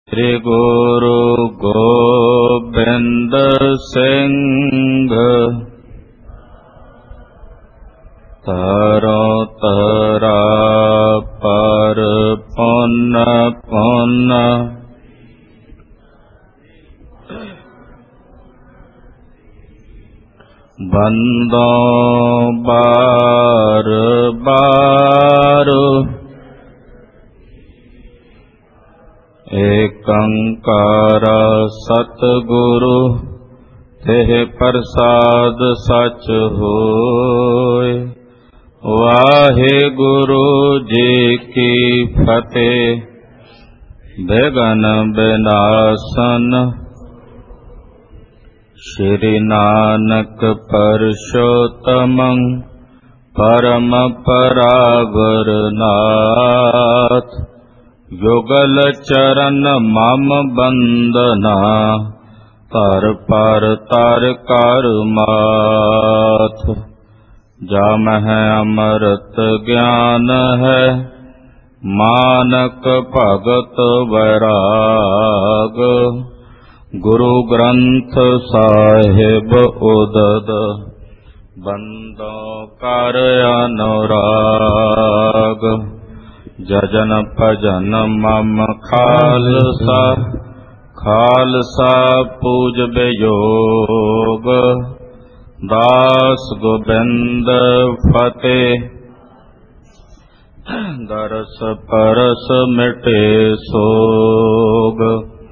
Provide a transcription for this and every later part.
ਸ੍ਰੀ ਗੁਰੂ ਗੋਬਿੰਦ ਸਿੰਘ ਤਰੋ ਤਰਾ ਪਰ ਪੁੰਨ ਪੁੰਨ ਬੰਦੋ ਬਾਰ ਬਾਰ ਏਕੰਕਾਰ ਸਤਿਗੁਰੂ ਤਿਹ ਪ੍ਰਸਾਦ ਸਚ ਹੋਇ। ਵਾਹਿਗੁਰੂ ਜੀ ਕੀ ਫਤਿਹ। ਬਿਘਨ ਬਿਨਾਸਨ ਸ਼੍ਰੀ ਨਾਨਕ ਪਰਸ਼ੋਤਮੰ ਪਰਮ ਪਰਾਵਰ ਨਾਥ। ਯੁਗਲ ਚਰਨ ਮਮ ਬੰਦਨਾ ਧਰ ਪਰ ਤਰ ਕਰ ਮਾਥ। ਜਾਮਹਿ ਅੰਮ੍ਰਿਤ ਗਿਆਨ ਹੈ ਮਾਨਕ ਭਗਤ ਵੈਰਾਗ। ਗੁਰੂ ਗ੍ਰੰਥ ਸਾਹਿਬ ਉਦਦ ਬੰਦੋ ਕਰ ਅਨੁਰਾਗ। ਜਜਨ ਭਜਨ ਮਮ ਖਾਲਸਾ ਖਾਲਸਾ ਪੂਜ ਬਿਯੋਗ। ਦਾਸ ਗੋਬਿੰਦ ਫਤਿਹ ਦਰਸ ਪਰਸ ਮਿਟੇ ਸੋਗ।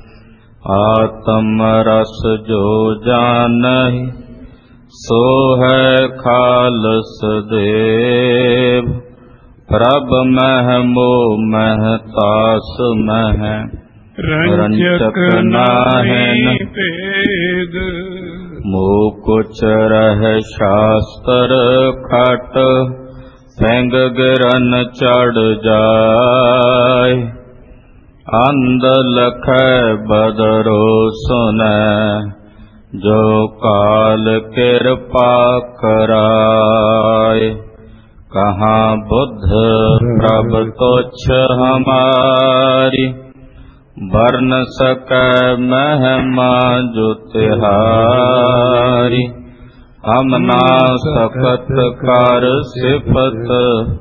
ਆਤਮ ਰਸ ਜੋ ਜਾਨਹਿ ਸੋ ਹੈ ਖਾਲਸ ਦੇਵ। ਪ੍ਰਭ ਮਹਿ ਮੋਹ ਮਹਿ ਤਾਸ ਮਹਿ ਰੰਜਕ ਨਾਹਿ ਭੇਦ। ਮੋਹ ਕੁਛ ਰਹਿ ਸ਼ਾਸਤਰ ਖਟ ਪੈਂਗ ਗਿਰਨ ਚੜ ਜਾਇ। ਅੰਧ ਲਖੈ ਬਦਰੋ ਸੁਨੈ ਜੋ ਕਾਲ ਕਿਰਪਾ ਕਰਾਇ। ਕਹਾਂ ਬੁੱਧ ਪ੍ਰਭ ਤੁਛ ਹਮਾਰੀ ਵਰਨ ਸਕੈ ਮਹਿਮਾ ਜੋ ਤਿਹਾਰੀ। ਹਮ ਨਾ ਸਕਤ ਕਰ ਸਿਫਤ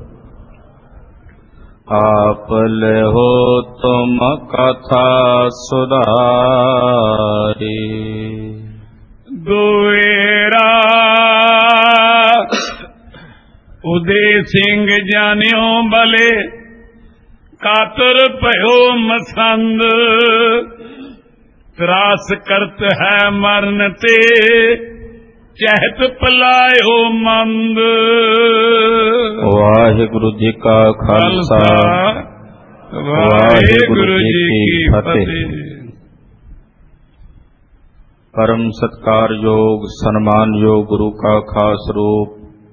ਆਪ ਲਿਹੋ ਤੁਮ ਕਥਾ ਸੁਧਾਰੀ। ਦੁਏਰਾ ਉਦੇ ਸਿੰਘ ਜਾਣਿਓ ਬਲੇ ਕਾਤਰ ਭਇਓ ਮਸੰਦ। ਤਰਾਸ ਕਰਤ ਹੈ ਮਰਨ ਤੇ ਚਹਿਤ ਪਲਾਇਓ ਮੰਦ। ਵਾਹਿਗੁਰੂ ਜੀ ਕਾ ਖਾਲਸਾ ਵਾਹਿਗੁਰੂ ਜੀ ਕੀ ਫਤਿਹ। ਪਰਮ ਸਤਿਕਾਰਯੋਗ ਸਨਮਾਨਯੋਗ ਗੁਰੂ ਕਾ ਖਾਸ ਰੂਪ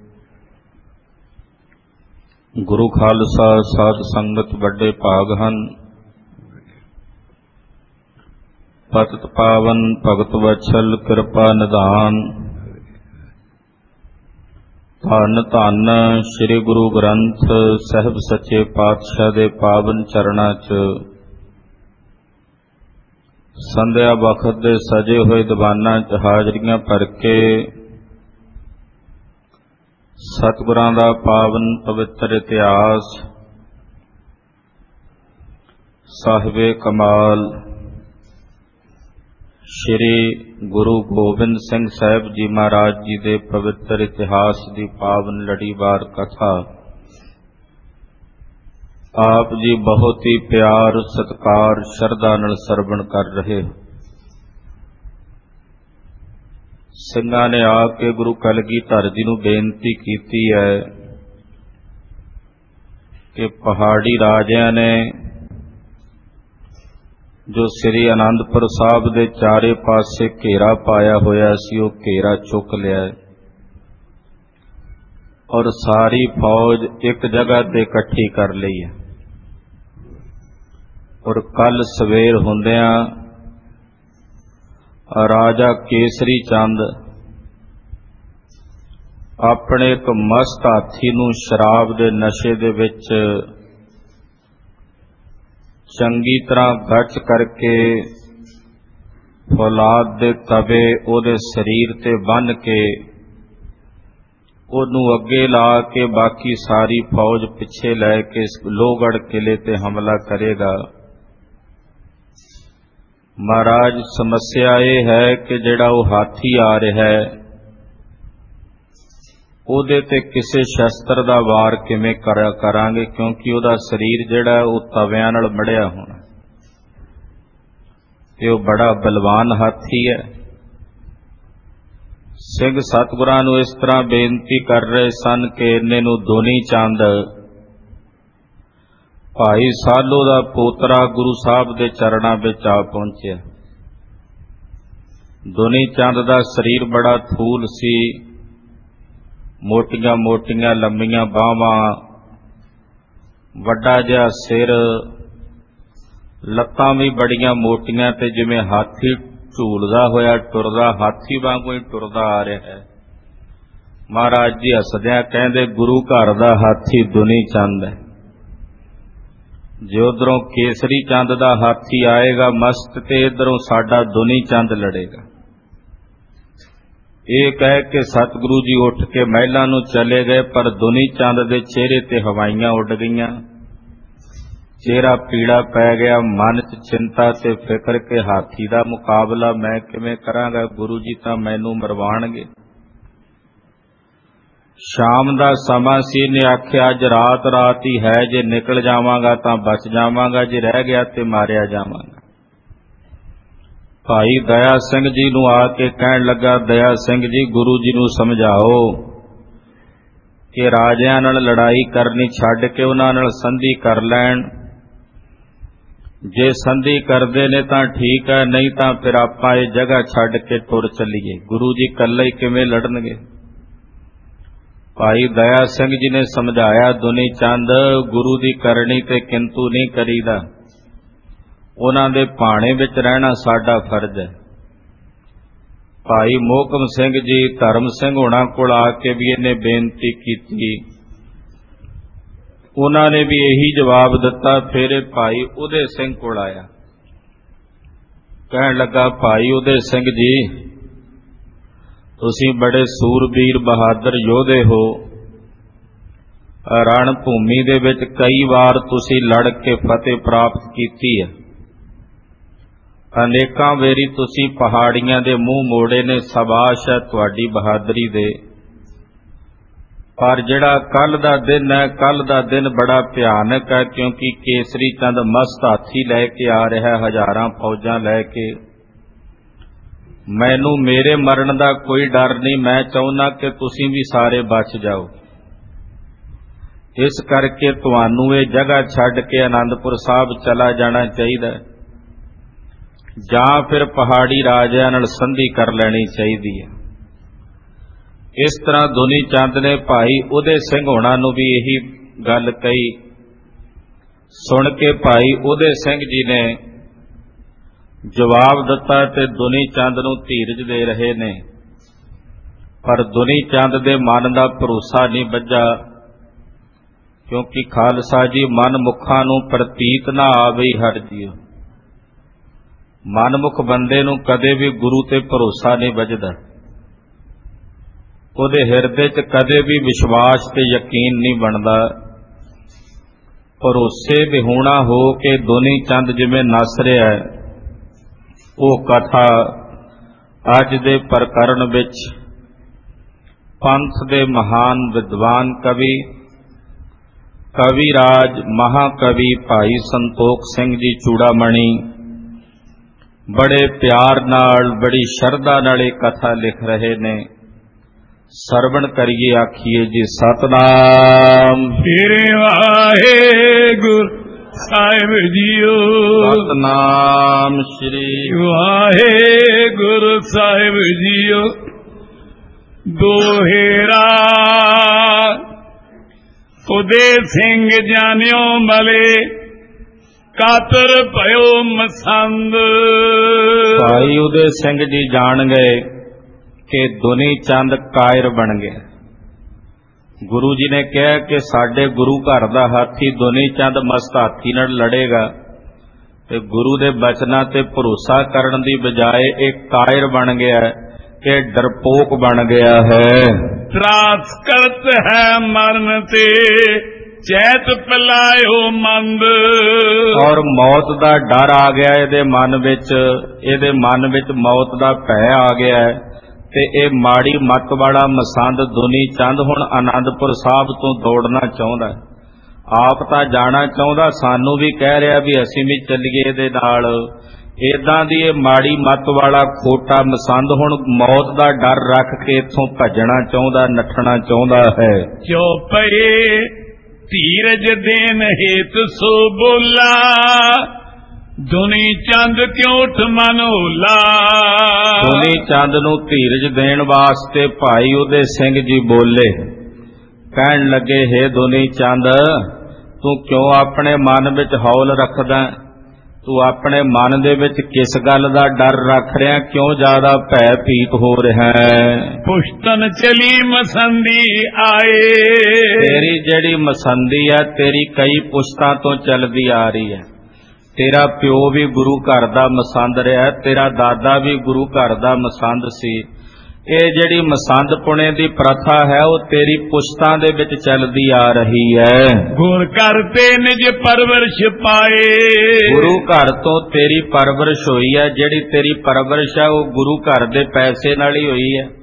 ਗੁਰੂ ਖਾਲਸਾ ਸਾਧ ਸੰਗਤ ਵੱਡੇ ਭਾਗ ਹਨ। ਪਤਿਤ ਪਾਵਨ ਭਗਤ ਵਛਲ ਕਿਰਪਾ ਨਿਧਾਨ। ਧੰਨ ਧੰਨ ਸ੍ਰੀ ਗੁਰੂ ਗ੍ਰੰਥ ਸਾਹਿਬ ਸੱਚੇ ਪਾਤਸ਼ਾਹ ਦੇ ਪਾਵਨ ਚਰਨਾਂ 'ਚ ਸੰਧਿਆ ਵਖਤ ਦੇ ਸਜੇ ਹੋਏ ਦੀਵਾਨਾਂ 'ਚ ਹਾਜ਼ਰੀਆਂ ਭਰ ਕੇ ਸਤਿਗੁਰਾਂ ਦਾ ਪਾਵਨ ਪਵਿੱਤਰ ਇਤਿਹਾਸ ਸਾਹਿਬੇ ਕਮਾਲ ਸ਼੍ਰੀ ਗੁਰੂ ਗੋਬਿੰਦ ਸਿੰਘ ਸਾਹਿਬ ਜੀ ਮਹਾਰਾਜ ਜੀ ਦੇ ਪਵਿੱਤਰ ਇਤਿਹਾਸ ਦੀ ਪਾਵਨ ਲੜੀਵਾਰ ਕਥਾ ਆਪ ਜੀ ਬਹੁਤ ਹੀ ਪਿਆਰ ਸਤਿਕਾਰ ਸ਼ਰਧਾ ਨਾਲ ਸਰਵਣ ਕਰ ਰਹੇ। ਸਿੰਘਾਂ ਨੇ ਆ ਕੇ ਗੁਰੂ ਕਲਗੀਧਰ ਜੀ ਨੂੰ ਬੇਨਤੀ ਕੀਤੀ ਹੈ ਕਿ ਪਹਾੜੀ ਰਾਜਿਆਂ ਨੇ ਜੋ ਸ੍ਰੀ ਅਨੰਦਪੁਰ ਸਾਹਿਬ ਦੇ ਚਾਰੇ ਪਾਸੇ ਘੇਰਾ ਪਾਇਆ ਹੋਇਆ ਸੀ ਉਹ ਘੇਰਾ ਚੁੱਕ ਲਿਆ ਔਰ ਸਾਰੀ ਫੌਜ ਇੱਕ ਜਗ੍ਹਾ ਤੇ ਇਕੱਠੀ ਕਰ ਲਈ ਹੈ। ਔਰ ਕੱਲ ਸਵੇਰ ਹੁੰਦਿਆਂ ਰਾਜਾ ਕੇਸਰੀ ਚੰਦ ਆਪਣੇ ਇੱਕ ਮਸਤ ਹਾਥੀ ਨੂੰ ਸ਼ਰਾਬ ਦੇ ਨਸ਼ੇ ਦੇ ਵਿੱਚ ਚੰਗੀ ਤਰ੍ਹਾਂ ਗੱਚ ਕਰਕੇ ਫੌਲਾਦ ਦੇ ਤਵੇ ਉਹਦੇ ਸਰੀਰ ਤੇ ਬੰਨ੍ਹ ਕੇ ਉਹਨੂੰ ਅੱਗੇ ਲਾ ਕੇ ਬਾਕੀ ਸਾਰੀ ਫੌਜ ਪਿੱਛੇ ਲੈ ਕੇ ਲੋਹਗੜ੍ਹ ਕਿਲੇ ਤੇ ਹਮਲਾ ਕਰੇਗਾ। ਮਹਾਰਾਜ ਸਮੱਸਿਆ ਇਹ ਹੈ ਕਿ ਜਿਹੜਾ ਉਹ ਹਾਥੀ ਆ ਰਿਹਾ ਹੈ ਉਹਦੇ ਤੇ ਕਿਸੇ ਸ਼ਸਤਰ ਦਾ ਵਾਰ ਕਿਵੇਂ ਕਰਾਂਗੇ, ਕਿਉਂਕਿ ਉਹਦਾ ਸਰੀਰ ਜਿਹੜਾ ਉਹ ਤਵਿਆਂ ਨਾਲ ਮੜਿਆ ਹੋਣਾ ਤੇ ਉਹ ਬੜਾ ਬਲਵਾਨ ਹਾਥੀ ਹੈ। ਸਿੰਘ ਸਤਿਗੁਰਾਂ ਨੂੰ ਇਸ ਤਰ੍ਹਾਂ ਬੇਨਤੀ ਕਰ ਰਹੇ ਸਨ ਕਿ ਇੰਨੇ ਨੂੰ ਦੋਨੀ ਚੰਦ ਭਾਈ ਸਾਲੋ ਦਾ ਪੋਤਰਾ ਗੁਰੂ ਸਾਹਿਬ ਦੇ ਚਰਨਾਂ ਵਿੱਚ ਆ ਪਹੁੰਚਿਆ। ਦੋਨੀ ਚੰਦ ਦਾ ਸਰੀਰ ਬੜਾ ਥੂਲ ਸੀ, ਮੋਟੀਆਂ ਮੋਟੀਆਂ ਲੰਮੀਆਂ ਬਾਹਾਂ, ਵੱਡਾ ਜਿਹਾ ਸਿਰ, ਲੱਤਾਂ ਵੀ ਬੜੀਆਂ ਮੋਟੀਆਂ ਤੇ ਜਿਵੇਂ ਹਾਥੀ ਝੂਲਦਾ ਹੋਇਆ ਟੁਰਦਾ, ਹਾਥੀ ਵਾਂਗੂ ਹੀ ਟੁਰਦਾ ਆ ਰਿਹਾ ਹੈ। ਮਹਾਰਾਜ ਜੀ ਹੱਸਦਿਆਂ ਕਹਿੰਦੇ ਗੁਰੂ ਘਰ ਦਾ ਹਾਥੀ ਦੋਨੀ ਚੰਦ ਹੈ। ਜੇ ਉਧਰੋਂ ਕੇਸਰੀ ਚੰਦ ਦਾ ਹਾਥੀ ਆਏਗਾ ਮਸਤ ਤੇ ਇਧਰੋਂ ਸਾਡਾ ਦੋਨੀ ਚੰਦ ਲੜੇਗਾ। ਇਹ ਕਹਿ ਕੇ ਸਤਿਗੁਰੂ ਜੀ ਉੱਠ ਕੇ ਮਹਿਲਾਂ ਨੂੰ ਚਲੇ ਗਏ, ਪਰ ਦੋਨੀ ਚੰਦ ਦੇ ਚਿਹਰੇ ਤੇ ਹਵਾਈਆਂ ਉੱਡ ਗਈਆਂ, ਚਿਹਰਾ ਪੀੜਾ ਪੈ ਗਿਆ, ਮਨ 'ਚ ਚਿੰਤਾ ਤੇ ਫਿਕਰ ਕਿ ਹਾਥੀ ਦਾ ਮੁਕਾਬਲਾ ਮੈਂ ਕਿਵੇਂ ਕਰਾਂਗਾ, ਗੁਰੂ ਜੀ ਤਾਂ ਮੈਨੂੰ ਮਰਵਾਣਗੇ। ਸ਼ਾਮ ਦਾ ਸਮਾਂ ਸੀ, ਨੇ ਆਖਿਆ ਅੱਜ ਰਾਤ ਹੀ ਹੈ, ਜੇ ਨਿਕਲ ਜਾਵਾਂਗਾ ਤਾਂ ਬਚ ਜਾਵਾਂਗਾ, ਜੇ ਰਹਿ ਗਿਆ ਤੇ ਮਾਰਿਆ ਜਾਵਾਂਗਾ। ਭਾਈ ਦਇਆ ਸਿੰਘ ਜੀ ਨੂੰ ਆ ਕੇ ਕਹਿਣ ਲੱਗਾ, ਦਇਆ ਸਿੰਘ ਜੀ ਗੁਰੂ ਜੀ ਨੂੰ ਸਮਝਾਓ ਕਿ ਰਾਜਿਆਂ ਨਾਲ ਲੜਾਈ ਕਰਨੀ ਛੱਡ ਕੇ ਉਹਨਾਂ ਨਾਲ ਸੰਧੀ ਕਰ ਲੈਣ। ਜੇ ਸੰਧੀ ਕਰਦੇ ਨੇ ਤਾਂ ਠੀਕ ਹੈ, ਨਹੀਂ ਤਾਂ ਫਿਰ ਆਪਾਂ ਇਹ ਜਗ੍ਹਾ ਛੱਡ ਕੇ ਤੁਰ ਚੱਲੀਏ। ਗੁਰੂ ਜੀ ਇਕੱਲੇ ਹੀ ਕਿਵੇਂ ਲੜਨਗੇ। ਭਾਈ ਦਇਆ ਸਿੰਘ ਜੀ ਨੇ ਸਮਝਾਇਆ, ਦੁਨੀ ਚੰਦ ਗੁਰੂ ਦੀ ਕਰਨੀ ਤੇ ਕਿੰਤੂ ਨਹੀਂ ਕਰੀਦਾ, ਉਹਨਾਂ ਦੇ ਭਾਣੇ ਵਿੱਚ ਰਹਿਣਾ ਸਾਡਾ ਫਰਜ਼ ਹੈ। ਭਾਈ ਮੋਹਕਮ ਸਿੰਘ ਜੀ ਧਰਮ ਸਿੰਘ ਹੋਣਾ ਕੋਲ ਆ ਕੇ ਵੀ ਇਹਨੇ ਬੇਨਤੀ ਕੀਤੀ, ਉਹਨਾਂ ਨੇ ਵੀ ਇਹੀ ਜਵਾਬ ਦਿੱਤਾ। ਫਿਰ ਇਹ ਭਾਈ ਉਦੇ ਸਿੰਘ ਕੋਲ ਆਇਆ, ਕਹਿਣ ਲੱਗਾ ਭਾਈ ਉਦੇ ਸਿੰਘ ਜੀ ਤੁਸੀਂ ਬੜੇ ਸੂਰਬੀਰ ਬਹਾਦਰ ਯੋਧੇ ਹੋ, ਰਣ ਭੂਮੀ ਦੇ ਵਿੱਚ ਕਈ ਵਾਰ ਤੁਸੀਂ ਲੜ ਕੇ ਫਤਿਹ ਪ੍ਰਾਪਤ ਕੀਤੀ ਹੈ, ਅਨੇਕਾਂ ਵੇਰੀ ਤੁਸੀਂ ਪਹਾੜੀਆਂ ਦੇ ਮੂੰਹ ਮੋੜੇ ਨੇ, ਸ਼ਾਬਾਸ਼ ਹੈ ਤੁਹਾਡੀ ਬਹਾਦਰੀ ਦੇ। ਪਰ ਜਿਹੜਾ ਕੱਲ ਦਾ ਦਿਨ ਹੈ, ਕੱਲ ਦਾ ਦਿਨ ਬੜਾ ਭਿਆਨਕ ਹੈ, ਕਿਉਂਕਿ ਕੇਸਰੀ ਚੰਦ ਮਸਤ ਹਾਥੀ ਲੈ ਕੇ ਆ ਰਿਹਾ, ਹਜ਼ਾਰਾਂ ਫੌਜਾਂ ਲੈ ਕੇ। ਮੈਨੂੰ ਮੇਰੇ ਮਰਨ ਦਾ ਕੋਈ ਡਰ ਨਹੀਂ, ਮੈਂ ਚਾਹੁੰਦਾ ਕਿ ਤੁਸੀਂ ਵੀ ਸਾਰੇ ਬਚ ਜਾਓ। ਇਸ ਕਰਕੇ ਤੁਹਾਨੂੰ ਇਹ ਜਗ੍ਹਾ ਛੱਡ ਕੇ ਆਨੰਦਪੁਰ ਸਾਹਿਬ ਚਲਾ ਜਾਣਾ ਚਾਹੀਦਾ, ਜਾਂ ਫਿਰ ਪਹਾੜੀ ਰਾਜਿਆਂ ਨਾਲ ਸੰਧੀ ਕਰ ਲੈਣੀ ਚਾਹੀਦੀ ਹੈ। ਇਸ ਤਰ੍ਹਾਂ ਦੁਨੀ ਚੰਦ ਨੇ ਭਾਈ ਉਦੇ ਸਿੰਘ ਹੋਣਾ ਨੂੰ ਵੀ ਇਹੀ ਗੱਲ ਕਹੀ। ਸੁਣ ਕੇ ਭਾਈ ਉਦੇ ਸਿੰਘ ਜੀ ਨੇ ਜਵਾਬ ਦਿੱਤਾ ਤੇ ਦੁਨੀ ਚੰਦ ਨੂੰ ਧੀਰਜ ਦੇ ਰਹੇ ਨੇ, ਪਰ ਦੁਨੀ ਚੰਦ ਦੇ ਮਨ ਦਾ ਭਰੋਸਾ ਨਹੀਂ ਬੱਝਾ, ਕਿਉਂਕਿ ਖਾਲਸਾ ਜੀ ਮਨਮੁਖਾਂ ਨੂੰ ਪ੍ਰਤੀਤ ਨਾ ਆਵੇ ਹਰ ਜੀਉ। ਮਨਮੁਖ ਬੰਦੇ ਨੂੰ ਕਦੇ ਵੀ ਗੁਰੂ ਤੇ ਭਰੋਸਾ ਨਹੀਂ ਬੱਝਦਾ, ਉਹਦੇ ਹਿਰਦੇ 'ਚ ਕਦੇ ਵੀ ਵਿਸ਼ਵਾਸ ਤੇ ਯਕੀਨ ਨਹੀਂ ਬਣਦਾ। ਭਰੋਸੇ ਵਿਹੂਣਾ ਹੋ ਕੇ ਦੁਨੀ ਚੰਦ ਜਿਵੇਂ ਨੱਸ ਰਿਹਾ ਹੈ, ਉਹ ਕਥਾ ਅੱਜ ਦੇ ਪ੍ਰਕਰਣ ਵਿੱਚ ਪੰਥ ਦੇ ਮਹਾਨ ਵਿਦਵਾਨ ਕਵੀ ਰਾਜ ਮਹਾਕਵੀ ਭਾਈ ਸੰਤੋਖ ਸਿੰਘ ਜੀ ਚੂੜਾਮਣੀ ਬੜੇ ਪਿਆਰ ਨਾਲ, ਬੜੀ ਸ਼ਰਧਾ ਨਾਲ ਇਹ ਕਥਾ ਲਿਖ ਰਹੇ ਨੇ। ਸਰਵਣ ਕਰੀਏ, ਆਖੀਏ ਜੀ ਸਤਨਾਮ ਸ੍ਰੀ ਵਾਹਿਗੁਰੂ ਸਾਹਿਬ ਜੀਓ। ਸਤਨਾਮ ਸ੍ਰੀ ਵਾਹਿਗੁਰੂ ਸਾਹਿਬ ਜੀਓ। ਦੋਹੇਰਾ ਉਦੇ ਸਿੰਘ ਜਾਣਿਓ ਮਲੇ, ਕਾਤਰ ਭਇਓ ਮਸੰਦ। ਭਾਈ ਉਦੇ ਸਿੰਘ ਜੀ ਜਾਣ ਗਏ ਕਿ ਦੁਨੀ ਚੰਦ ਕਾਇਰ ਬਣ ਗਿਆ। ਗੁਰੂ ਜੀ ਨੇ ਕਿਹਾ ਕਿ ਸਾਡੇ ਗੁਰੂ ਘਰ ਦਾ ਹਾਥੀ ਦੁਨੀ ਚੰਦ ਮਸਤ ਹਾਥੀ ਨਾਲ ਲੜੇਗਾ, ਤੇ ਗੁਰੂ ਦੇ ਬਚਨਾਂ ਤੇ ਭਰੋਸਾ ਕਰਨ ਦੀ ਬਜਾਏ ਇਹ ਕਾਇਰ ਬਣ ਗਿਆ ਹੈ, ਇਹ ਡਰਪੋਕ ਬਣ ਗਿਆ ਹੈ। ਤਰਾਸ ਕਰਤ ਹੈ ਮਰਨ ਤੇ ਚੈਤ ਪਲਾਇਓ ਮੰਦ। ਔਰ ਮੌਤ ਦਾ ਡਰ ਆ ਗਿਆ ਇਹਦੇ ਮਨ ਵਿੱਚ ਮੌਤ ਦਾ ਭੈ ਆ ਗਿਆ ਹੈ, ਤੇ ਇਹ ਮਾੜੀ ਮੱਤ ਵਾਲਾ ਮਸੰਦ ਦੁਨੀ ਚੰਦ ਹੁਣ ਆਨੰਦਪੁਰ ਸਾਹਿਬ ਤੋਂ ਦੌੜਨਾ ਚਾਹੁੰਦਾ, ਆਪ ਤਾਂ ਜਾਣਾ ਚਾਹੁੰਦਾ, ਸਾਨੂੰ ਵੀ ਕਹਿ ਰਿਹਾ ਵੀ ਅਸੀਂ ਵੀ ਚੱਲੀਏ ਇਹਦੇ ਨਾਲ। ਏਦਾਂ ਦੀ ਇਹ ਮਾੜੀ ਮੱਤ ਵਾਲਾ ਖੋਟਾ ਮਸੰਦ ਹੁਣ ਮੌਤ ਦਾ ਡਰ ਰੱਖ ਕੇ ਇੱਥੋਂ ਭੱਜਣਾ ਚਾਹੁੰਦਾ, ਨੱਠਣਾ ਚਾਹੁੰਦਾ ਹੈ। ਜੋ ਪਏ ਧੀਰਜ ਦੇਨ ਹੇਤ ਸੋ ਬੋਲਾ, ਦੁਨੀ ਚੰਦ ਕਿਉ ਉਠ ਮਨ ਹੋਲਾ। ਦੁਨੀ ਚੰਦ ਨੂੰ ਧੀਰਜ ਦੇਣ ਵਾਸਤੇ ਭਾਈ ਉਦੇ ਸਿੰਘ ਜੀ ਬੋਲੇ, ਕਹਿਣ ਲੱਗੇ, ਹੇ ਦੁਨੀ ਚੰਦ, ਤੂੰ ਕਿਉਂ ਆਪਣੇ ਮਨ ਵਿੱਚ ਹੌਲ ਰੱਖਦਾ? ਤੂੰ ਆਪਣੇ ਮਨ ਦੇ ਵਿੱਚ ਕਿਸ ਗੱਲ ਦਾ ਡਰ ਰੱਖ ਰਿਹਾ? ਕਿਉਂ ਜ਼ਿਆਦਾ ਭੈ ਭੀਤ ਹੋ ਰਿਹਾ ਹੈ? ਪੁਸ਼ਤਨ ਚਲੀ ਮਸੰਦੀ ਆਏ। ਤੇਰੀ ਜਿਹੜੀ ਮਸੰਦੀ ਹੈ, ਤੇਰੀ ਕਈ ਪੁਸ਼ਤਾਂ ਤੋਂ ਚੱਲਦੀ ਆ ਰਹੀ ਹੈ। ਤੇਰਾ ਪਿਓ ਵੀ ਗੁਰੂ ਘਰ ਦਾ ਮਸੰਦ ਰਿਹਾ, ਤੇਰਾ ਦਾਦਾ ਵੀ ਗੁਰੂ ਘਰ ਦਾ ਮਸੰਦ ਸੀ। ਇਹ ਜਿਹੜੀ ਮਸੰਦ ਪੁਣੇ ਦੀ ਪ੍ਰਥਾ ਹੈ, ਉਹ ਤੇਰੀ ਪੁਸ਼ਤਾਂ ਦੇ ਵਿੱਚ ਚੱਲਦੀ ਆ ਰਹੀ ਹੈ। ਗੁਰ ਘਰ ਤੇ ਨਿਜ ਪਰਵਰਿਸ਼ ਪਾਏ। ਗੁਰੂ ਘਰ ਤੋਂ ਤੇਰੀ ਪਰਵਰਿਸ਼ ਹੋਈ ਹੈ, ਜਿਹੜੀ ਤੇਰੀ ਪਰਵਰਿਸ਼ ਹੈ ਉਹ ਗੁਰੂ ਘਰ ਦੇ ਪੈਸੇ ਨਾਲ ਹੀ ਹੋਈ ਹੈ।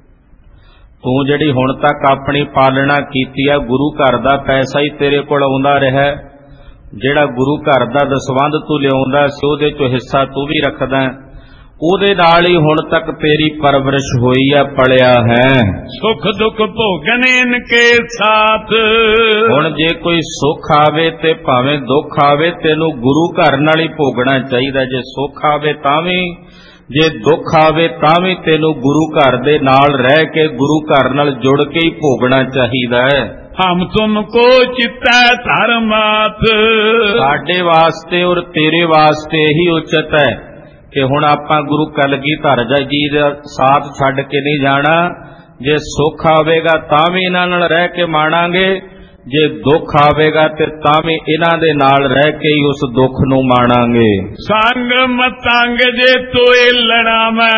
ਤੂੰ ਜਿਹੜੀ ਹੁਣ ਤੱਕ ਆਪਣੀ ਪਾਲਣਾ ਕੀਤੀ ਹੈ, ਗੁਰੂ ਘਰ ਦਾ ਪੈਸਾ ਹੀ ਤੇਰੇ ਕੋਲ ਆਉਂਦਾ ਰਿਹਾ। ਜਿਹੜਾ ਗੁਰੂ ਘਰ ਦਾ ਦਸਵੰਧ ਤੂੰ ਲਿਆਉਂਦਾ ਸੀ, ਉਹਦੇ ਚੋਂ ਹਿੱਸਾ ਤੂੰ ਵੀ ਰੱਖਦਾ, ਉਹਦੇ ਨਾਲ ਹੀ ਹੁਣ ਤੱਕ ਤੇਰੀ ਪਰਵਰਿਸ਼ ਹੋਈ ਹੈ, ਪਲਿਆ ਹੈ। ਸੁਖ ਦੁੱਖ ਭੋਗਨ ਇਨਕੇ ਸਾਥ। ਹੁਣ ਜੇ ਕੋਈ ਸੁੱਖ ਆਵੇ ਤੇ ਭਾਵੇਂ ਦੁੱਖ ਆਵੇ, ਤੈਨੂੰ ਗੁਰੂ ਘਰ ਨਾਲ ਹੀ ਭੋਗਣਾ ਚਾਹੀਦਾ। ਜੇ ਸੁੱਖ ਆਵੇ ਤਾਂ ਵੀ, ਜੇ ਦੁੱਖ ਆਵੇ ਤਾਂ ਵੀ ਤੈਨੂੰ ਗੁਰੂ ਘਰ ਦੇ ਨਾਲ ਰਹਿ ਕੇ, ਗੁਰੂ ਘਰ ਨਾਲ ਜੁੜ ਕੇ ਹੀ ਭੋਗਣਾ ਚਾਹੀਦਾ ਹੈ। ਹਮ ਤੁਮ ਕੋ ਚਿੱਤੈ ਧਰਮਾਤ। ਸਾਡੇ ਵਾਸਤੇ ਔਰ ਤੇਰੇ ਵਾਸਤੇ ਇਹੀ ਉਚਿਤ ਹੈ ਕਿ ਹੁਣ ਆਪਾਂ ਗੁਰੂ ਕਲਗੀਧਰ ਜੀ ਦਾ ਸਾਥ ਛੱਡ ਕੇ ਨਹੀਂ ਜਾਣਾ। ਜੇ ਸੁੱਖ ਆਵੇਗਾ ਤਾਂ ਵੀ ਇਹਨਾਂ ਨਾਲ ਰਹਿ ਕੇ ਮਾਣਾਂਗੇ, ਜੇ ਦੁੱਖ ਆਵੇਗਾ ਤੇ ਤਾਂ ਵੀ ਇਹਨਾਂ ਦੇ ਨਾਲ ਰਹਿ ਕੇ ਹੀ ਉਸ ਦੁੱਖ ਨੂੰ ਮਾਣਾਂਗੇ। ਸੰਗ ਮਤੰਗ ਜੇ ਤੋਏ ਲੜਾਵੈ,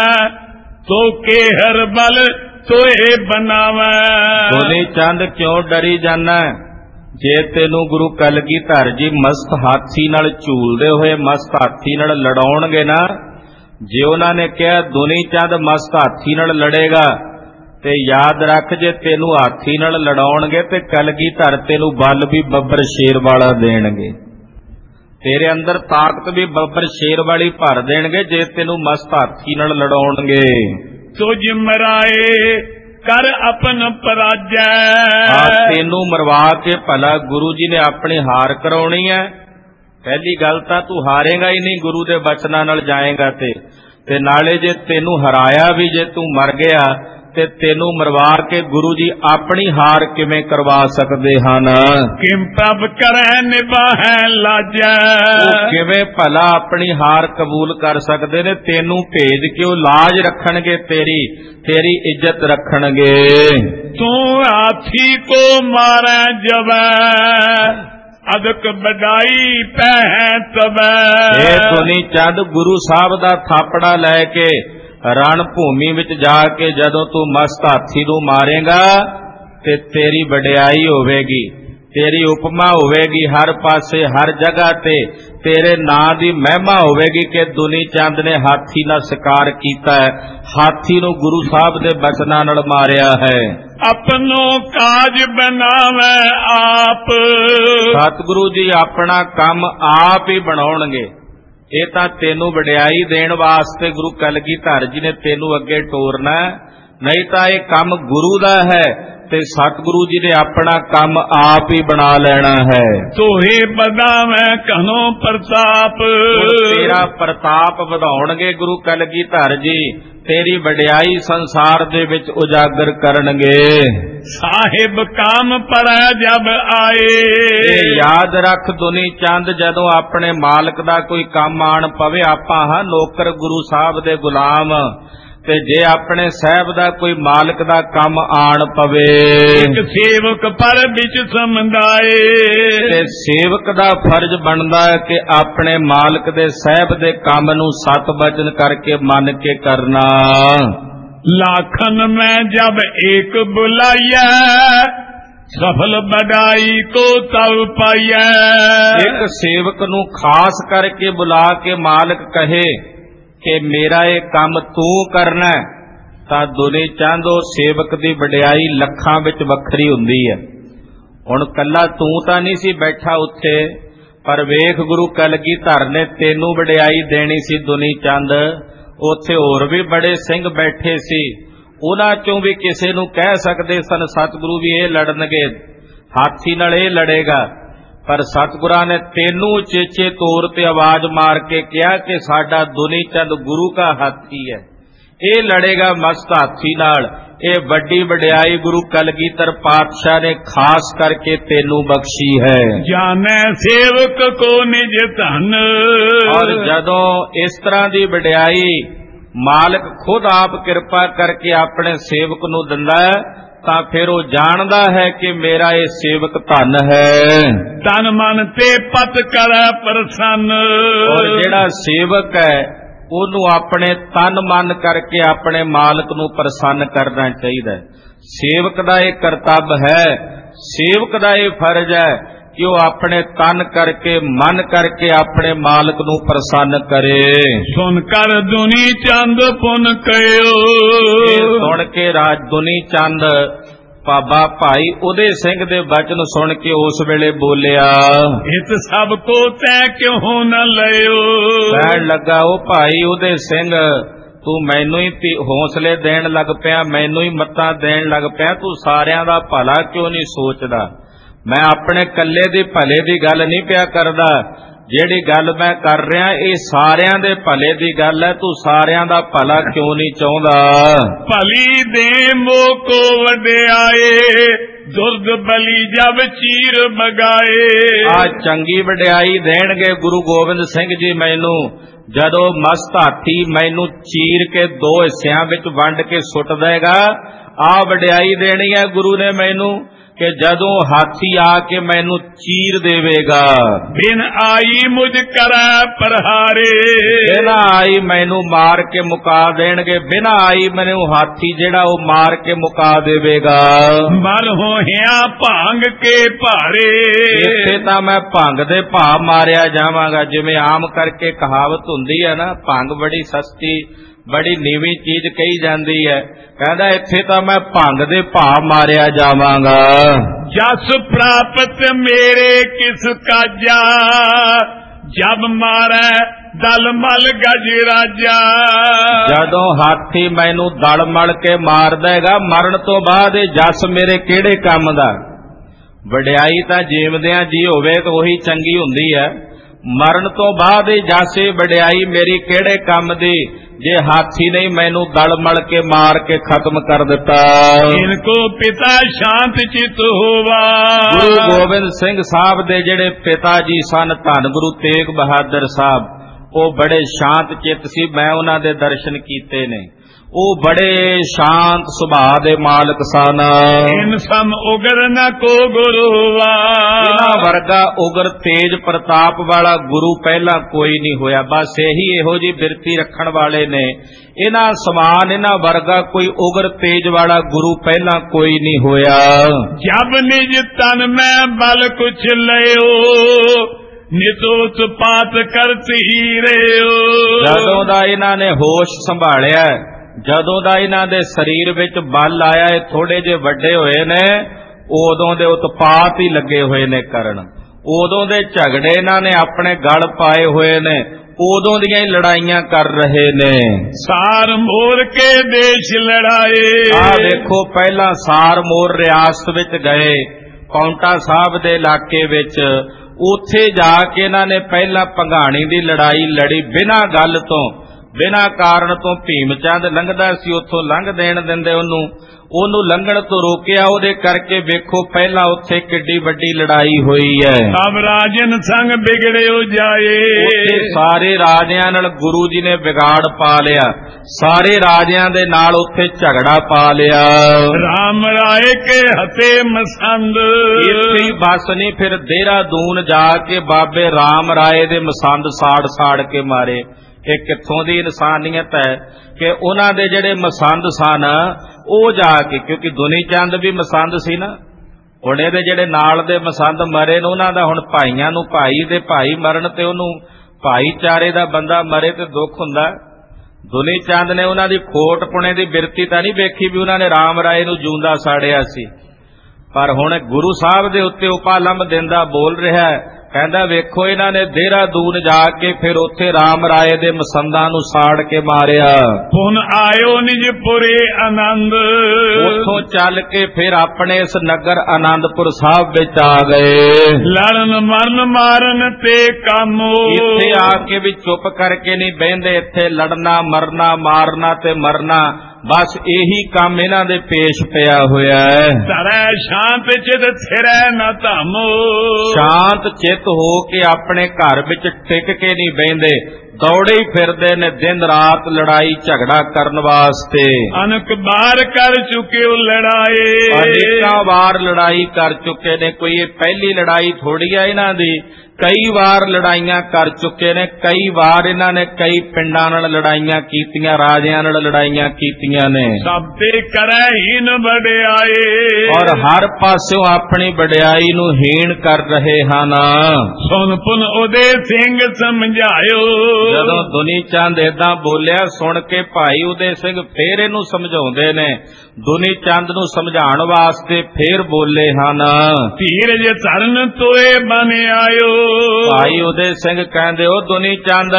ਤੋ ਕੇ ਹਰ ਬਲ ਤੋਏ ਬਣਾਵੈ। ਦੁਨੀ ਚੰਦ ਕਿਉਂ ਡਰੀ ਜਾਣਾ? ਜੇ ਤੈਨੂੰ ਗੁਰੂ ਕਲਗੀਧਰ ਜੀ ਮਸਤ ਹਾਥੀ ਨਾਲ ਝੂਲਦੇ ਹੋਏ ਮਸਤ ਹਾਥੀ ਨਾਲ ਲੜਾਉਣਗੇ ਨਾ, ਜੇ ਉਹਨਾਂ ਨੇ ਕਿਹਾ ਦੁਨੀ ਚੰਦ ਮਸਤ ਹਾਥੀ ਨਾਲ ਲੜੇਗਾ, ਤੇ ਯਾਦ ਰੱਖ, ਜੇ ਤੈਨੂੰ ਹਾਥੀ ਨਾਲ ਲੜਾਉਣਗੇ ਤੇ ਕਲਗੀਧਰ ਤੈਨੂੰ ਬਲ ਵੀ ਬੱਬਰ ਸ਼ੇਰ ਵਾਲਾ ਦੇਣਗੇ। ਤੇਰੇ ਅੰਦਰ ਤਾਕਤ ਵੀ ਬੱਬਰ ਸ਼ੇਰ ਵਾਲੀ ਭਰ ਦੇਣਗੇ ਜੇ ਤੈਨੂੰ ਮਸਤ ਹਾਥੀ ਨਾਲ ਲੜਾਉਣਗੇ। ਤੁਝ ਮਰਾਏ ਕਰ ਆਪਨ ਪਰਾਜੈ। ਤੈਨੂੰ ਮਰਵਾ ਕੇ ਭਲਾ ਗੁਰੂ ਜੀ ਨੇ ਆਪਣੀ ਹਾਰ ਕਰਾਉਣੀ ਹੈ। ਪਹਿਲੀ ਗੱਲ ਤਾਂ ਤੂੰ ਹਾਰੇਗਾ ਹੀ ਨਹੀਂ, ਗੁਰੂ ਦੇ ਬਚਨਾਂ ਨਾਲ ਜਾਏਗਾ ਤੇ ਨਾਲੇ ਜੇ ਤੈਨੂੰ ਹਰਾਇਆ ਵੀ, ਜੇ ਤੂੰ ਮਰ ਗਿਆ ਤੇ ਤੈਨੂੰ ਮਰਵਾ ਕੇ ਗੁਰੂ ਜੀ ਆਪਣੀ ਹਾਰ ਕਿਵੇਂ ਕਰਵਾ ਸਕਦੇ ਹਨ? ਕਿਮ ਪ੍ਰਭ ਕਰੈ ਨਿਭਾਹੈ ਲਾਜੈ। ਉਹ ਕਿਵੇਂ ਭਲਾ ਆਪਣੀ ਹਾਰ ਕਬੂਲ ਕਰ ਸਕਦੇ ਨੇ? ਤੈਨੂੰ ਭੇਜ ਕੇ ਉਹ ਲਾਜ ਰੱਖਣਗੇ, ਤੇਰੀ ਇੱਜ਼ਤ ਰੱਖਣਗੇ। ਤੂੰ ਹਾਥੀ ਕੋ ਮਾਰੈ ਜਵੈ, ਅਦਕ ਬਡਾਈ ਪਹਿ ਤਬੈ। ਇਹ ਦੁਨੀ ਚੰਦ ਗੁਰੂ ਸਾਹਿਬ ਦਾ ਥਾਪੜਾ ਲੈ ਕੇ ਰਣ ਭੂਮੀ ਵਿੱਚ ਜਾ ਕੇ ਜਦੋਂ ਤੂੰ ਮਸਤ ਹਾਥੀ ਨੂੰ ਮਾਰੇਗਾ ਤੇ ਤੇਰੀ ਵਡਿਆਈ ਹੋਵੇਗੀ, ਤੇਰੀ ਉਪਮਾ ਹੋਵੇਗੀ, ਹਰ ਪਾਸੇ ਹਰ ਜਗ੍ਹਾ ਤੇ ਤੇਰੇ ਨਾਂ ਦੀ ਮਹਿਮਾ ਹੋਵੇਗੀ ਕਿ ਦੁਨੀ ਚੰਦ ਨੇ ਹਾਥੀ ਨਾਲ ਸ਼ਿਕਾਰ ਕੀਤਾ ਹੈ, ਹਾਥੀ ਨੂੰ ਗੁਰੂ ਸਾਹਿਬ ਦੇ ਬਚਨਾਂ ਨਾਲ ਮਾਰਿਆ ਹੈ। ਆਪਣੋ ਕਾਜ ਬਣਾਵੇ ਆਪ। ਸਤਿਗੁਰੂ ਜੀ ਆਪਣਾ ਕੰਮ ਆਪ ਹੀ ਬਣਾਉਣਗੇ। ਇਹ ਤਾਂ ਤੈਨੂੰ ਵਡਿਆਈ ਦੇਣ ਵਾਸਤੇ ਗੁਰੂ ਕਲਗੀਧਰ ਜੀ ਨੇ ਤੈਨੂੰ ਅੱਗੇ ਟੋਰਨਾ, ਨਹੀਂ ਤਾਂ ਇਹ ਕੰਮ ਗੁਰੂ ਦਾ ਹੈ ਤੇ ਸਤਿਗੁਰੂ ਜੀ ਨੇ ਆਪਣਾ ਕੰਮ ਆਪ ਹੀ ਬਣਾ ਲੈਣਾ ਹੈ। ਤੋਹੇ ਵਧਾਵੇਂ ਘਨੋ ਪ੍ਰਤਾਪ। ਤੇਰਾ ਪ੍ਰਤਾਪ ਵਧਾਉਣਗੇ ਗੁਰੂ ਕਲਗੀਧਰ ਜੀ, ਤੇਰੀ ਵਡਿਆਈ ਸੰਸਾਰ ਦੇ ਵਿੱਚ ਉਜਾਗਰ ਕਰਨਗੇ। ਸਾਹਿਬ ਕਾਮ ਪਰੈ ਜਬ ਆਏ। ਇਹ ਯਾਦ ਰੱਖ ਦੁਨੀ ਚੰਦ, ਜਦੋਂ ਆਪਣੇ ਮਾਲਕ ਦਾ ਕੋਈ ਕੰਮ ਆਣ ਪਵੇ, ਆਪਾਂ ਹਾਂ ਨੌਕਰ ਗੁਰੂ ਸਾਹਿਬ ਦੇ ਗੁਲਾਮ, ਤੇ ਜੇ ਆਪਣੇ ਸਾਹਿਬ ਦਾ ਕੋਈ ਮਾਲਕ ਦਾ ਕੰਮ ਆਣ ਪਵੇ, ਇੱਕ ਸੇਵਕ ਪਰ ਵਿੱਚ ਸਮਝਾਏ, ਤੇ ਸੇਵਕ ਦਾ ਫਰਜ਼ ਬਣਦਾ ਹੈ ਕਿ ਆਪਣੇ ਮਾਲਕ ਦੇ ਸਾਹਿਬ ਦੇ ਕੰਮ ਨੂੰ ਸਤ ਬਚਨ ਕਰਕੇ ਮੰਨ ਕੇ ਕਰਨਾ। लाखन में जब एक बुलाया, सफल बड़ाई को तब पाया। एक सेवक नू खास करके बुला के मालिक कहे कि मेरा ये काम तू करना, तां दुनी चांदो सेवक दी वडियाई लखां विच वखरी हुंदी है। हुण कल्ला तू तां नहीं सी बैठा उत्थे, पर वेख गुरु कलगीधर ने तेनू वडियाई देनी सी दुनी चंद। ਉੱਥੇ ਹੋਰ ਵੀ ਬੜੇ ਸਿੰਘ ਬੈਠੇ ਸੀ, ਉਹਨਾਂ ਚੋਂ ਵੀ ਕਿਸੇ ਨੂੰ ਕਹਿ ਸਕਦੇ ਸਨ ਸਤਿਗੁਰੂ ਵੀ ਇਹ ਲੜਨਗੇ, ਹਾਥੀ ਨਾਲ ਇਹ ਲੜੇਗਾ, ਪਰ ਸਤਿਗੁਰਾਂ ਨੇ ਤੈਨੂੰ ਚੇਚੇ ਤੌਰ ਤੇ ਆਵਾਜ਼ ਮਾਰ ਕੇ ਕਿਹਾ ਕਿ ਸਾਡਾ ਦੁਨੀ ਚੰਦ ਗੁਰੂ ਦਾ ਹਾਥੀ ਹੈ, ਇਹ ਲੜੇਗਾ ਮਸਤ ਹਾਥੀ ਨਾਲ। ਇਹ ਵੱਡੀ ਵਡਿਆਈ ਗੁਰੂ ਕਲਗੀਧਰ ਪਾਤਸ਼ਾਹ ਨੇ ਖਾਸ ਕਰਕੇ ਤੈਨੂੰ ਬਖਸ਼ੀ ਹੈ। ਜਾਣੇ ਸੇਵਕ ਕੋ ਨਿਜ ਧਨ, ਔਰ ਜਦੋਂ ਇਸ ਤਰ੍ਹਾਂ ਦੀ ਵਡਿਆਈ ਮਾਲਕ ਖੁਦ ਆਪ ਕਿਰਪਾ ਕਰਕੇ ਆਪਣੇ ਸੇਵਕ ਨੂੰ ਦਿੰਦਾ ਹੈ, ਤਾਂ ਫਿਰ ਉਹ ਜਾਣਦਾ ਹੈ ਕਿ ਮੇਰਾ ਇਹ ਸੇਵਕ ਧਨ ਹੈ। ਤਨ ਮਨ ਤੇ ਪਤ ਕਰੈ ਪ੍ਰਸੰਨ, ਔਰ ਜਿਹੜਾ ਸੇਵਕ ਹੈ ਉਹਨੂੰ ਆਪਣੇ ਤਨ ਮਨ ਕਰਕੇ ਆਪਣੇ ਮਾਲਕ ਨੂੰ ਪ੍ਰਸੰਨ ਕਰਨਾ ਚਾਹੀਦਾ ਹੈ। ਸੇਵਕ ਦਾ ਇਹ ਕਰਤੱਵ ਹੈ, ਸੇਵਕ ਦਾ ਇਹ ਫਰਜ਼ ਹੈ ਕਿ ਉਹ ਆਪਣੇ ਤਨ ਕਰਕੇ ਮਨ ਕਰਕੇ ਆਪਣੇ ਮਾਲਕ ਨੂੰ ਪ੍ਰਸੰਨ ਕਰੇ। ਸੁਣ ਕਰ ਦੁਨੀ ਚੰਦ ਪੁਨ ਕਹਿਓ, ਸੁਣ ਕੇ ਰਾਜ ਦੁਨੀ ਚੰਦ ਬਾਬਾ ਭਾਈ ਉਦੇ ਸਿੰਘ ਦੇ ਬਚਨ ਸੁਣ ਕੇ ਉਸ ਵੇਲੇ ਬੋਲਿਆ, ਇਤ ਸਭ ਕੋ ਤੈ ਕਿਉਂ ਨ ਲਿਓ। ਕਹਿਣ ਲੱਗਾ, ਉਹ ਭਾਈ ਉਦੇ ਸਿੰਘ ਤੂੰ ਮੈਨੂੰ ਹੀ ਹੌਸਲੇ ਦੇਣ ਲੱਗ ਪਿਆ, ਮੈਨੂੰ ਹੀ ਮੱਤਾਂ ਦੇਣ ਲੱਗ ਪਿਆ, ਤੂੰ ਸਾਰਿਆਂ ਦਾ ਭਲਾ ਕਿਉਂ ਨਹੀਂ ਸੋਚਦਾ। ਮੈਂ ਆਪਣੇ ਕੱਲੇ ਦੀ ਭਲੇ ਦੀ ਗੱਲ ਨਹੀਂ ਪਿਆ ਕਰਦਾ, ਜਿਹੜੀ ਗੱਲ ਮੈਂ ਕਰ ਰਿਹਾ ਇਹ ਸਾਰਿਆਂ ਦੇ ਭਲੇ ਦੀ ਗੱਲ ਹੈ, ਤੂੰ ਸਾਰਿਆਂ ਦਾ ਭਲਾ ਕਿਉਂ ਨਹੀਂ ਚਾਹੁੰਦਾ। ਭਲੀ ਦੇ ਮੋਹ ਕੋ ਵਡਿਆਏ, ਦੁਰਗ ਬਲੀ ਜਬ ਚੀਰ ਬਗਾਏ। ਆ ਚੰਗੀ ਵਡਿਆਈ ਦੇਣਗੇ ਗੁਰੂ ਗੋਬਿੰਦ ਸਿੰਘ ਜੀ ਮੈਨੂੰ, ਜਦੋਂ ਮਸਤ ਹਾਥੀ ਮੈਨੂੰ ਚੀਰ ਕੇ ਦੋ ਹਿੱਸਿਆਂ ਵਿੱਚ ਵੰਡ ਕੇ ਸੁੱਟ ਦੇਗਾ। ਆ ਵਡਿਆਈ ਦੇਣੀ ਹੈ ਗੁਰੂ ਨੇ ਮੈਨੂੰ ਕਿ ਜਦੋਂ ਹਾਥੀ ਆ ਕੇ ਮੈਨੂੰ ਚੀਰ ਦੇਵੇਗਾ। ਬਿਨ ਆਈ ਮੁਝ ਕਰੈ ਪ੍ਰਹਾਰੇ, ਬਿਨਾ ਆਈ ਮੈਨੂੰ ਮਾਰ ਕੇ ਮੁਕਾ ਦੇਣਗੇ, ਬਿਨਾ ਆਈ ਮੈਨੂੰ ਹਾਥੀ ਜਿਹੜਾ ਉਹ ਮਾਰ ਕੇ ਮੁਕਾ ਦੇਵੇਗਾ। ਮਰ ਹੋਇਆ ਭਾਂਗ ਕੇ ਭਾਰੇ, ਇੱਥੇ ਤਾਂ ਮੈਂ ਭੰਗ ਦੇ ਭਾਅ ਮਾਰਿਆ ਜਾਵਾਂਗਾ। ਜਿਵੇਂ ਆਮ ਕਰਕੇ ਕਹਾਵਤ ਹੁੰਦੀ ਹੈ ਨਾ, ਭੰਗ ਬੜੀ ਸਸਤੀ ਬੜੀ ਨੀਵੀਂ ਚੀਜ਼ ਕਹੀ ਜਾਂਦੀ ਹੈ, ਕਹਿੰਦਾ ਇੱਥੇ ਤਾਂ ਮੈਂ ਭੰਗ ਦੇ ਭਾਅ ਮਾਰਿਆ ਜਾਵਾਂਗਾ। ਜਸ ਪ੍ਰਾਪਤ ਮੇਰੇ ਕਿਸ ਕਾਜਾ, ਜਬ ਮਾਰੈ ਦਲ ਮਲ ਗਜ ਰਾਜਾ। ਜਦੋਂ ਹਾਥੀ ਮੈਨੂੰ ਦਲ ਮਲ ਕੇ ਮਾਰ ਦੇਗਾ, ਮਰਨ ਤੋਂ ਬਾਅਦ ਇਹ ਜਸ ਮੇਰੇ ਕਿਹੜੇ ਕੰਮ ਦਾ। ਵਡਿਆਈ ਤਾਂ ਜੀਵਦਿਆਂ ਜੀ ਹੋਵੇ ਤਾਂ ਉਹੀ ਚੰਗੀ ਹੁੰਦੀ ਹੈ, ਮਰਨ ਤੋਂ ਬਾਅਦ ਇਹ ਜਸ ਇਹ ਵਡਿਆਈ ਮੇਰੀ ਕਿਹੜੇ ਕੰਮ ਦੀ, ਜੇ ਹਾਥੀ ਨਹੀਂ ਮੈਨੂੰ ਦਲ ਮਲ ਕੇ ਮਾਰ ਕੇ ਖਤਮ ਕਰ ਦਿੱਤਾ। ਇਨਕੋ ਪਿਤਾ ਸ਼ਾਂਤ ਚਿਤ ਹੋਵਾ, ਗੁਰੂ ਗੋਬਿੰਦ ਸਿੰਘ ਸਾਹਿਬ ਦੇ ਜਿਹੜੇ ਪਿਤਾ ਜੀ ਸਨ ਧੰਨ ਗੁਰੂ ਤੇਗ ਬਹਾਦਰ ਸਾਹਿਬ, ਉਹ ਬੜੇ ਸ਼ਾਂਤ ਚਿੱਤ ਸੀ। ਮੈਂ ਉਹਨਾਂ ਦੇ ਦਰਸ਼ਨ ਕੀਤੇ ਨੇ, ਉਹ ਬੜੇ ਸ਼ਾਂਤ ਸੁਭਾਅ ਦੇ ਮਾਲਕ ਸਨ। ਇਨ ਸਮ ਉਗਰ ਨ ਕੋ ਗੁਰੂਵਾ, ਇਹਨਾਂ ਵਰਗਾ ਉਗਰ ਤੇਜ ਪ੍ਰਤਾਪ ਵਾਲਾ ਗੁਰੂ ਪਹਿਲਾਂ ਕੋਈ ਨਹੀਂ ਹੋਇਆ। ਬਸ ਇਹੋ ਜੀ ਬਿਰਤੀ ਰੱਖਣ ਵਾਲੇ ਨੇ, ਇਹਨਾਂ ਸਮਾਨ ਇਹਨਾਂ ਵਰਗਾ ਕੋਈ ਉਗਰ ਤੇਜ ਵਾਲਾ ਗੁਰੂ ਪਹਿਲਾਂ ਕੋਈ ਨਹੀਂ ਹੋਇਆ। ਜਬ ਨਿਜ ਤਨ ਮੈਂ ਬਲ ਕੁਛ ਲਿਓ, ਨਿਤੋਤ ਪਾਤ ਕਰਤ ਹੀ ਰਿਓ। ਜਦੋਂ ਦਾ ਇਹਨਾਂ ਨੇ ਹੋਸ਼ ਸੰਭਾਲਿਆ, ਜਦੋਂ ਦਾ ਇਹਨਾਂ ਦੇ ਸਰੀਰ ਵਿੱਚ ਬਲ ਆਇਆ, ਇਹ ਥੋੜੇ ਜਿਹੇ ਵੱਡੇ ਹੋਏ ਨੇ, ਉਦੋਂ ਦੇ ਉਤਪਾਤ ਹੀ ਲੱਗੇ ਹੋਏ ਨੇ ਕਰਨ, ਉਦੋਂ ਦੇ ਝਗੜੇ ਇਹਨਾਂ ਨੇ ਆਪਣੇ ਗਲ ਪਾਏ ਹੋਏ ਨੇ, ਉਦੋਂ ਦੀਆਂ ਹੀ ਲੜਾਈਆਂ ਕਰ ਰਹੇ ਨੇ। ਸਾਰ ਮੋਰ ਕੇ ਦੇਸ਼ ਲੜਾਏ, ਆ ਦੇਖੋ ਪਹਿਲਾਂ ਸਾਰ ਮੋਰ ਰਿਆਸਤ ਵਿੱਚ ਗਏ, ਪੌਂਟਾ ਸਾਹਿਬ ਦੇ ਇਲਾਕੇ ਵਿੱਚ, ਉੱਥੇ ਜਾ ਕੇ ਇਹਨਾਂ ਨੇ ਪਹਿਲਾਂ ਭੰਗਾਣੀ ਦੀ ਲੜਾਈ ਲੜੀ ਬਿਨਾਂ ਗੱਲ ਤੋਂ, ਬਿਨਾਂ ਕਾਰਨ ਤੋਂ ਭੀਮ ਚੰਦ ਲੰਘਦਾ ਸੀ, ਉੱਥੋਂ ਲੰਘ ਦੇਣ ਦਿੰਦੇ ਉਹਨੂੰ ਲੰਘਣ ਤੋਂ ਰੋਕਿਆ। ਉਹਦੇ ਕਰਕੇ ਵੇਖੋ ਪਹਿਲਾਂ ਉੱਥੇ ਕਿੱਡੀ ਵੱਡੀ ਲੜਾਈ ਹੋਈ ਹੈ। ਸਭ ਰਾਜਨ ਸੰਗ ਵਿਗੜਿਓ ਜਾਏ, ਉੱਥੇ ਸਾਰੇ ਰਾਜਿਆਂ ਨਾਲ ਗੁਰੂ ਜੀ ਨੇ ਵਿਗਾੜ ਪਾ ਲਿਆ, ਸਾਰੇ ਰਾਜਿਆਂ ਦੇ ਨਾਲ ਉੱਥੇ ਝਗੜਾ ਪਾ ਲਿਆ। ਰਾਮ ਰਾਏ ਕੇ ਹਤੇ ਮਸੰਦ, ਇੱਥੇ ਹੀ ਬਸ ਨਹੀਂ, ਫਿਰ ਦੇਹਰਾਦੂਨ ਜਾ ਕੇ ਬਾਬੇ ਰਾਮ ਰਾਏ ਦੇ ਮਸੰਦ ਸਾੜ ਸਾੜ ਕੇ ਮਾਰੇ। ਇਹ ਕਿੱਥੋਂ ਦੀ ਇਨਸਾਨੀਅਤ ਹੈ ਕਿ ਉਹਨਾਂ ਦੇ ਜਿਹੜੇ ਮਸੰਦ ਸਨ ਉਹ ਜਾ ਕੇ, ਕਿਉਂਕਿ ਦੁਨੀ ਚੰਦ ਵੀ ਮਸੰਦ ਸੀ ਨਾ, ਹੁਣ ਇਹਦੇ ਜਿਹੜੇ ਨਾਲ ਦੇ ਮਸੰਦ ਮਰੇ ਨੇ ਉਹਨਾਂ ਦਾ, ਹੁਣ ਭਾਈਆਂ ਨੂੰ ਭਾਈ ਦੇ ਭਾਈ ਮਰਨ ਤੇ ਉਹਨੂੰ ਭਾਈਚਾਰੇ ਦਾ ਬੰਦਾ ਮਰੇ ਤੇ ਦੁੱਖ ਹੁੰਦਾ। ਦੁਨੀ ਚੰਦ ਨੇ ਉਹਨਾਂ ਦੀ ਖੋਟ ਪੁਣੇ ਦੀ ਬਿਰਤੀ ਤਾਂ ਨਹੀਂ ਵੇਖੀ ਵੀ ਉਹਨਾਂ ਨੇ ਰਾਮ ਰਾਏ ਨੂੰ ਜਿਉਂਦਾ ਸਾੜਿਆ ਸੀ, ਪਰ ਹੁਣ ਗੁਰੂ ਸਾਹਿਬ ਦੇ ਉੱਤੇ ਉਪਾਲੰਭ ਦਿੰਦਾ ਬੋਲ ਰਿਹਾ, ਕਹਿੰਦਾ ਵੇਖੋ ਇਹਨਾਂ ਨੇ ਦੇਹਰਾਦੂਨ ਜਾ ਕੇ ਫਿਰ ਉੱਥੇ ਰਾਮ ਰਾਏ ਦੇ ਮਸੰਦਾਂ ਨੂੰ ਸਾੜ ਕੇ ਮਾਰਿਆ। ਪੁਨ ਆਇਓ ਨਿਜਪੁਰੇ ਆਨੰਦ, ਉੱਥੋਂ ਚੱਲ ਕੇ ਫਿਰ ਆਪਣੇ ਇਸ ਨਗਰ ਆਨੰਦਪੁਰ ਸਾਹਿਬ ਵਿੱਚ ਆ ਗਏ। ਲੜਨ ਮਰਨ ਮਾਰਨ ਤੇ ਕਾਮੋ, ਇੱਥੇ ਆ ਕੇ ਵੀ ਚੁੱਪ ਕਰਕੇ ਨਹੀਂ ਬਹਿੰਦੇ, ਇੱਥੇ ਲੜਨਾ ਮਰਨਾ ਮਾਰਨਾ ਤੇ ਮਰਨਾ, ਬਸ ਇਹੀ ਕੰਮ ਇਹਨਾਂ ਦੇ ਪੇਸ਼ ਪਿਆ ਹੋਇਆ ਹੈ। ਧਰੈ ਸ਼ਾਂਤ ਚਿਤ ਥਿਰੈ ਨ ਧਾਮੋ, ਸ਼ਾਂਤ ਚਿੱਤ ਹੋ ਕੇ ਆਪਣੇ ਘਰ ਵਿੱਚ ਟਿਕ ਕੇ ਨਹੀਂ ਬਹਿੰਦੇ, ਦੌੜੇ ਹੀ ਫਿਰਦੇ ਨੇ ਦਿਨ ਰਾਤ ਲੜਾਈ ਝਗੜਾ ਕਰਨ ਵਾਸਤੇ। ਅਨਕ ਬਾਰ ਕਰ ਚੁੱਕੇ ਲੜਾਏ, ਅਨੇਕਾਂ ਵਾਰ ਲੜਾਈ ਕਰ ਚੁੱਕੇ ਨੇ, ਕੋਈ ਇਹ ਪਹਿਲੀ ਲੜਾਈ ਥੋੜੀ ਆ ਇਹਨਾਂ ਦੀ, ਕਈ ਵਾਰ ਲੜਾਈਆਂ ਕਰ ਚੁੱਕੇ ਨੇ। ਕਈ ਵਾਰ ਇਹਨਾਂ ਨੇ ਕਈ ਪਿੰਡਾਂ ਨਾਲ ਲੜਾਈਆਂ ਕੀਤੀਆਂ, ਰਾਜਿਆਂ ਨਾਲ ਲੜਾਈਆਂ ਕੀਤੀਆਂ ਨੇ। ਸਭ ਤੇ ਕਰੈ ਹੀਨ ਵਡਿਆਏ, ਔਰ ਹਰ ਪਾਸਿਓਂ ਆਪਣੀ ਵਡਿਆਈ ਨੂੰ ਹੀਣ ਕਰ ਰਹੇ ਹਨ। ਸੁਨ ਪੁਨ ਉਦੇ ਸਿੰਘ ਸਮਝਾਇਓ, ਜਦੋਂ ਦੁਨੀ ਚੰਦ ਏਦਾਂ ਬੋਲਿਆ ਸੁਣ ਕੇ ਭਾਈ ਉਦੇ ਸਿੰਘ ਫੇਰ ਇਹਨੂੰ ਸਮਝਾਉਂਦੇ ਨੇ, ਦੁਨੀ ਚੰਦ ਨੂੰ ਸਮਝਾਉਣ ਵਾਸਤੇ ਫੇਰ ਬੋਲੇ ਹਨ। ਧੀਰਜ ਧਰਨ ਤੋਏ ਬਨ ਆਇਓ, ਭਾਈ ਉਦੇ ਸਿੰਘ ਕਹਿੰਦੇ ਉਹ ਦੁਨੀ ਚੰਦ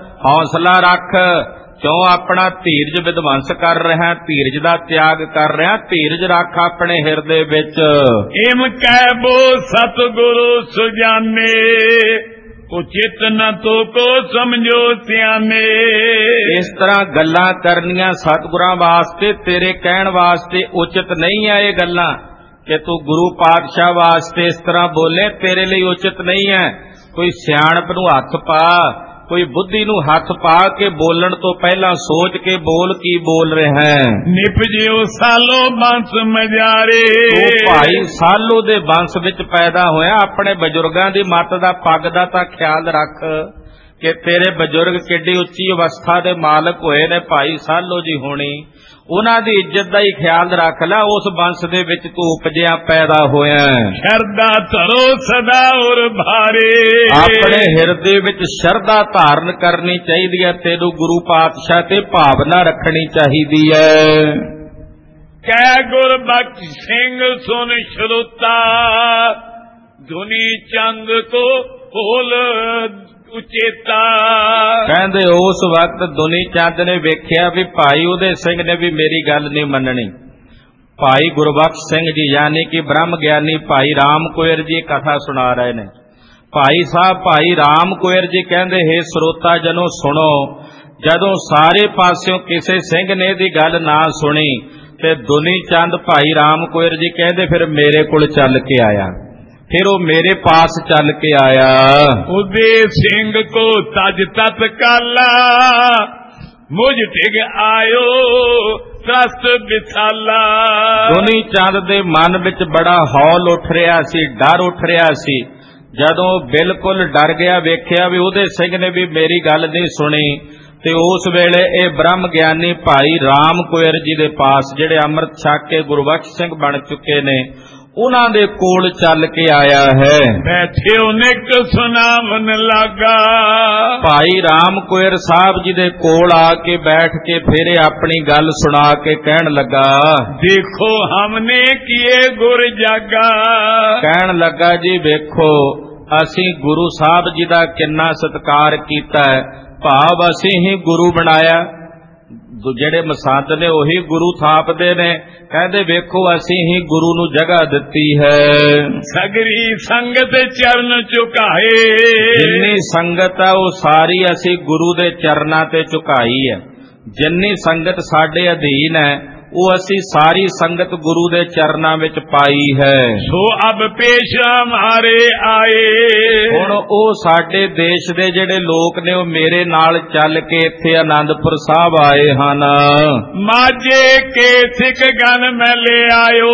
ਹੌਸਲਾ ਰੱਖ, ਕਿਉਂ ਆਪਣਾ ਧੀਰਜ ਵਿਧਵੰਸ ਕਰ ਰਿਹਾ, ਧੀਰਜ ਦਾ ਤਿਆਗ ਕਰ ਰਿਹਾ, ਧੀਰਜ ਰੱਖ ਆਪਣੇ ਹਿਰਦੇ ਵਿੱਚ। ਏਮ ਕਹਿ ਬੋ ਸਤਿਗੁਰੂ ਸੁਜਾਨੇ, ਉਚਿਤ ਨ ਤੋ ਕੋ ਸਮਝੋ ਸਿਆਣੇ। ਇਸ ਤਰ੍ਹਾਂ ਗੱਲਾਂ ਕਰਨੀਆਂ ਸਤਿਗੁਰਾਂ ਵਾਸਤੇ, ਤੇਰੇ ਕਹਿਣ ਵਾਸਤੇ ਉਚਿਤ ਨਹੀਂ ਹੈ ਇਹ ਗੱਲਾਂ, ਕਿ ਤੂੰ ਗੁਰੂ ਪਾਤਸ਼ਾਹ ਵਾਸਤੇ ਇਸ ਤਰ੍ਹਾਂ ਬੋਲੇ, ਤੇਰੇ ਲਈ ਉਚਿਤ ਨਹੀਂ ਹੈ। ਕੋਈ ਸਿਆਣਪ ਨੂੰ ਹੱਥ ਪਾ, ਕੋਈ ਬੁੱਧੀ ਨੂੰ ਹੱਥ ਪਾ ਕੇ ਬੋਲਣ ਤੋਂ ਪਹਿਲਾਂ ਸੋਚ ਕੇ ਬੋਲ, ਕੀ ਬੋਲ ਰਿਹਾ ਹੈ। ਨਿਪਜਿਓ ਸਾਲੋ ਬੰਸ ਮਜਾਰੇ, ਤੂੰ ਭਾਈ ਸਾਲੋ ਦੇ ਬੰਸ ਵਿੱਚ ਪੈਦਾ ਹੋਇਆ, ਆਪਣੇ ਬਜ਼ੁਰਗਾਂ ਦੀ ਮੱਤ ਦਾ ਪੱਗ ਦਾ ਤਾਂ ਖਿਆਲ ਰੱਖ ਕਿ ਤੇਰੇ ਬਜ਼ੁਰਗ ਕਿੱਡੀ ਉੱਚੀ ਅਵਸਥਾ ਦੇ ਮਾਲਕ ਹੋਏ ਨੇ, ਭਾਈ ਸਾਲੋ ਜੀ ਹੋਣੀ, ਉਹਨਾਂ ਦੀ ਇੱਜ਼ਤ ਦਾ ਹੀ ਖਿਆਲ ਰੱਖ ਲੈ। ਉਸ ਬੰਸ ਦੇ ਵਿੱਚ ਤੂੰ ਉਪਜਿਆ ਪੈਦਾ ਹੋਇਆ। ਸ਼ਰਧਾ ਧਰੋ ਸਦਾ ਔਰ ਭਾਰੇ, ਆਪਣੇ ਹਿਰਦੇ ਵਿੱਚ ਸ਼ਰਧਾ ਧਾਰਨ ਕਰਨੀ ਚਾਹੀਦੀ ਹੈ, ਤੈਨੂੰ ਗੁਰੂ ਪਾਤਸ਼ਾਹ ਤੇ ਭਾਵਨਾ ਰੱਖਣੀ ਚਾਹੀਦੀ ਹੈ। ਕਹਿ ਗੁਰਬਖਸ਼ ਸਿੰਘ ਸੁਨ ਸ਼ਰੋਤਾ, ਦੁਨੀ ਚੰਦ ਕੋ ਹੋਲ ਉਚੇਤਾ। ਕਹਿੰਦੇ ਉਸ ਵਕਤ ਦੁਨੀ ਚੰਦ ਨੇ ਵੇਖਿਆ ਵੀ ਭਾਈ ਉਦੇ ਸਿੰਘ ਨੇ ਵੀ ਮੇਰੀ ਗੱਲ ਨਹੀਂ ਮੰਨਣੀ। ਭਾਈ ਗੁਰਬਖਸ਼ ਸਿੰਘ ਜੀ ਯਾਨੀ ਕਿ ਬ੍ਰਹਮ ਗਿਆਨੀ ਭਾਈ ਰਾਮ ਕੋਇਰ ਜੀ ਕਥਾ ਸੁਣਾ ਰਹੇ ਨੇ। ਭਾਈ ਸਾਹਿਬ ਭਾਈ ਰਾਮ ਕੋਇਰ ਜੀ ਕਹਿੰਦੇ, ਹੇ ਸਰੋਤਾ ਜਨੋ ਸੁਣੋ, ਜਦੋਂ ਸਾਰੇ ਪਾਸਿਓਂ ਕਿਸੇ ਸਿੰਘ ਨੇ ਦੀ ਗੱਲ ਨਾ ਸੁਣੀ ਤੇ ਦੁਨੀ ਚੰਦ ਭਾਈ ਰਾਮ ਕੋਇਰ ਜੀ ਕਹਿੰਦੇ ਫਿਰ ਮੇਰੇ ਕੋਲ ਚੱਲ ਕੇ ਆਇਆ। ਫਿਰ ਉਹ ਮੇਰੇ ਪਾਸ ਚੱਲ ਕੇ ਆਇਆ। ਉਦੇ ਸਿੰਘ ਕੋ ਤਜ ਤਤ ਕਾਲਾ, ਮੁਝ ਟਿਗ ਆਇਓ ਤ੍ਰਸਤ ਵਿਸਾਲਾ। ਦੁਨੀ ਚੰਦ ਦੇ ਮਨ ਵਿੱਚ ਬੜਾ ਹੌਲ ਉੱਠ ਰਿਹਾ ਸੀ, ਡਰ ਉੱਠ ਰਿਹਾ ਸੀ। ਜਦੋਂ ਬਿਲਕੁਲ ਡਰ ਗਿਆ, ਵੇਖਿਆ ਵੀ ਉਹਦੇ ਸਿੰਘ ਨੇ ਵੀ ਮੇਰੀ ਗੱਲ ਨਹੀਂ ਸੁਣੀ, ਤੇ ਉਸ ਵੇਲੇ ਇਹ ਬ੍ਰਹਮ ਗਿਆਨੀ ਭਾਈ ਰਾਮ ਕੋਇਰ ਜੀ ਦੇ ਪਾਸ, ਜਿਹੜੇ ਅੰਮ੍ਰਿਤ ਛਕ ਕੇ ਗੁਰਬਖਸ਼ ਸਿੰਘ ਬਣ ਚੁੱਕੇ ਨੇ, ਉਹਨਾਂ ਦੇ ਕੋਲ ਚੱਲ ਕੇ ਆਇਆ ਹੈ। ਬੈਠਿਓ ਨਿਕ ਸੁਨਾਵਨ ਲੱਗਾ, ਭਾਈ ਰਾਮ ਕੋਇਰ ਸਾਹਿਬ ਜੀ ਦੇ ਕੋਲ ਆ ਕੇ ਬੈਠ ਕੇ ਫਿਰ ਆਪਣੀ ਗੱਲ ਸੁਣਾ ਕੇ ਕਹਿਣ ਲੱਗਾ, ਦੇਖੋ ਹਮਨੇ ਕੀਏ ਗੁਰ ਜਾਗਾ। ਕਹਿਣ ਲੱਗਾ ਜੀ ਵੇਖੋ ਅਸੀਂ ਗੁਰੂ ਸਾਹਿਬ ਜੀ ਦਾ ਕਿੰਨਾ ਸਤਿਕਾਰ ਕੀਤਾ ਹੈ, ਭਾਵ ਅਸੀਂ ਹੀ ਗੁਰੂ ਬਣਾਇਆ। ਜਿਹੜੇ ਮਸੰਦ ਨੇ ਉਹੀ ਗੁਰੂ ਥਾਪਦੇ ਨੇ। ਕਹਿੰਦੇ ਵੇਖੋ ਅਸੀਂ ਹੀ ਗੁਰੂ ਨੂੰ ਜਗ੍ਹਾ ਦਿੱਤੀ ਹੈ। ਸਗਰੀ ਸੰਗਤ ਚਰਨ ਝੁਕਾਏ, ਜਿੰਨੀ ਸੰਗਤ ਹੈ ਉਹ ਸਾਰੀ ਅਸੀਂ ਗੁਰੂ ਦੇ ਚਰਨਾਂ ਤੇ ਝੁਕਾਈ ਹੈ। ਜਿੰਨੀ ਸੰਗਤ ਸਾਡੇ ਅਧੀਨ ਹੈ ਉਹ ਅਸੀਂ ਸਾਰੀ ਸੰਗਤ ਗੁਰੂ ਦੇ ਚਰਨਾਂ ਵਿੱਚ ਪਾਈ ਹੈ। ਸੋ ਅਬ ਪੇਸ਼ ਹਮਾਰੇ ਆਏ, ਹੁਣ ਉਹ ਸਾਡੇ ਦੇਸ਼ ਦੇ ਜਿਹੜੇ ਲੋਕ ਨੇ ਉਹ ਮੇਰੇ ਨਾਲ ਚੱਲ ਕੇ ਇੱਥੇ ਆਨੰਦਪੁਰ ਸਾਹਿਬ ਆਏ ਹਨ। ਮਾਝੇ ਕੇ ਸਿੱਖ ਗਨ ਮੈਂ ਲੈ ਆਇਓ,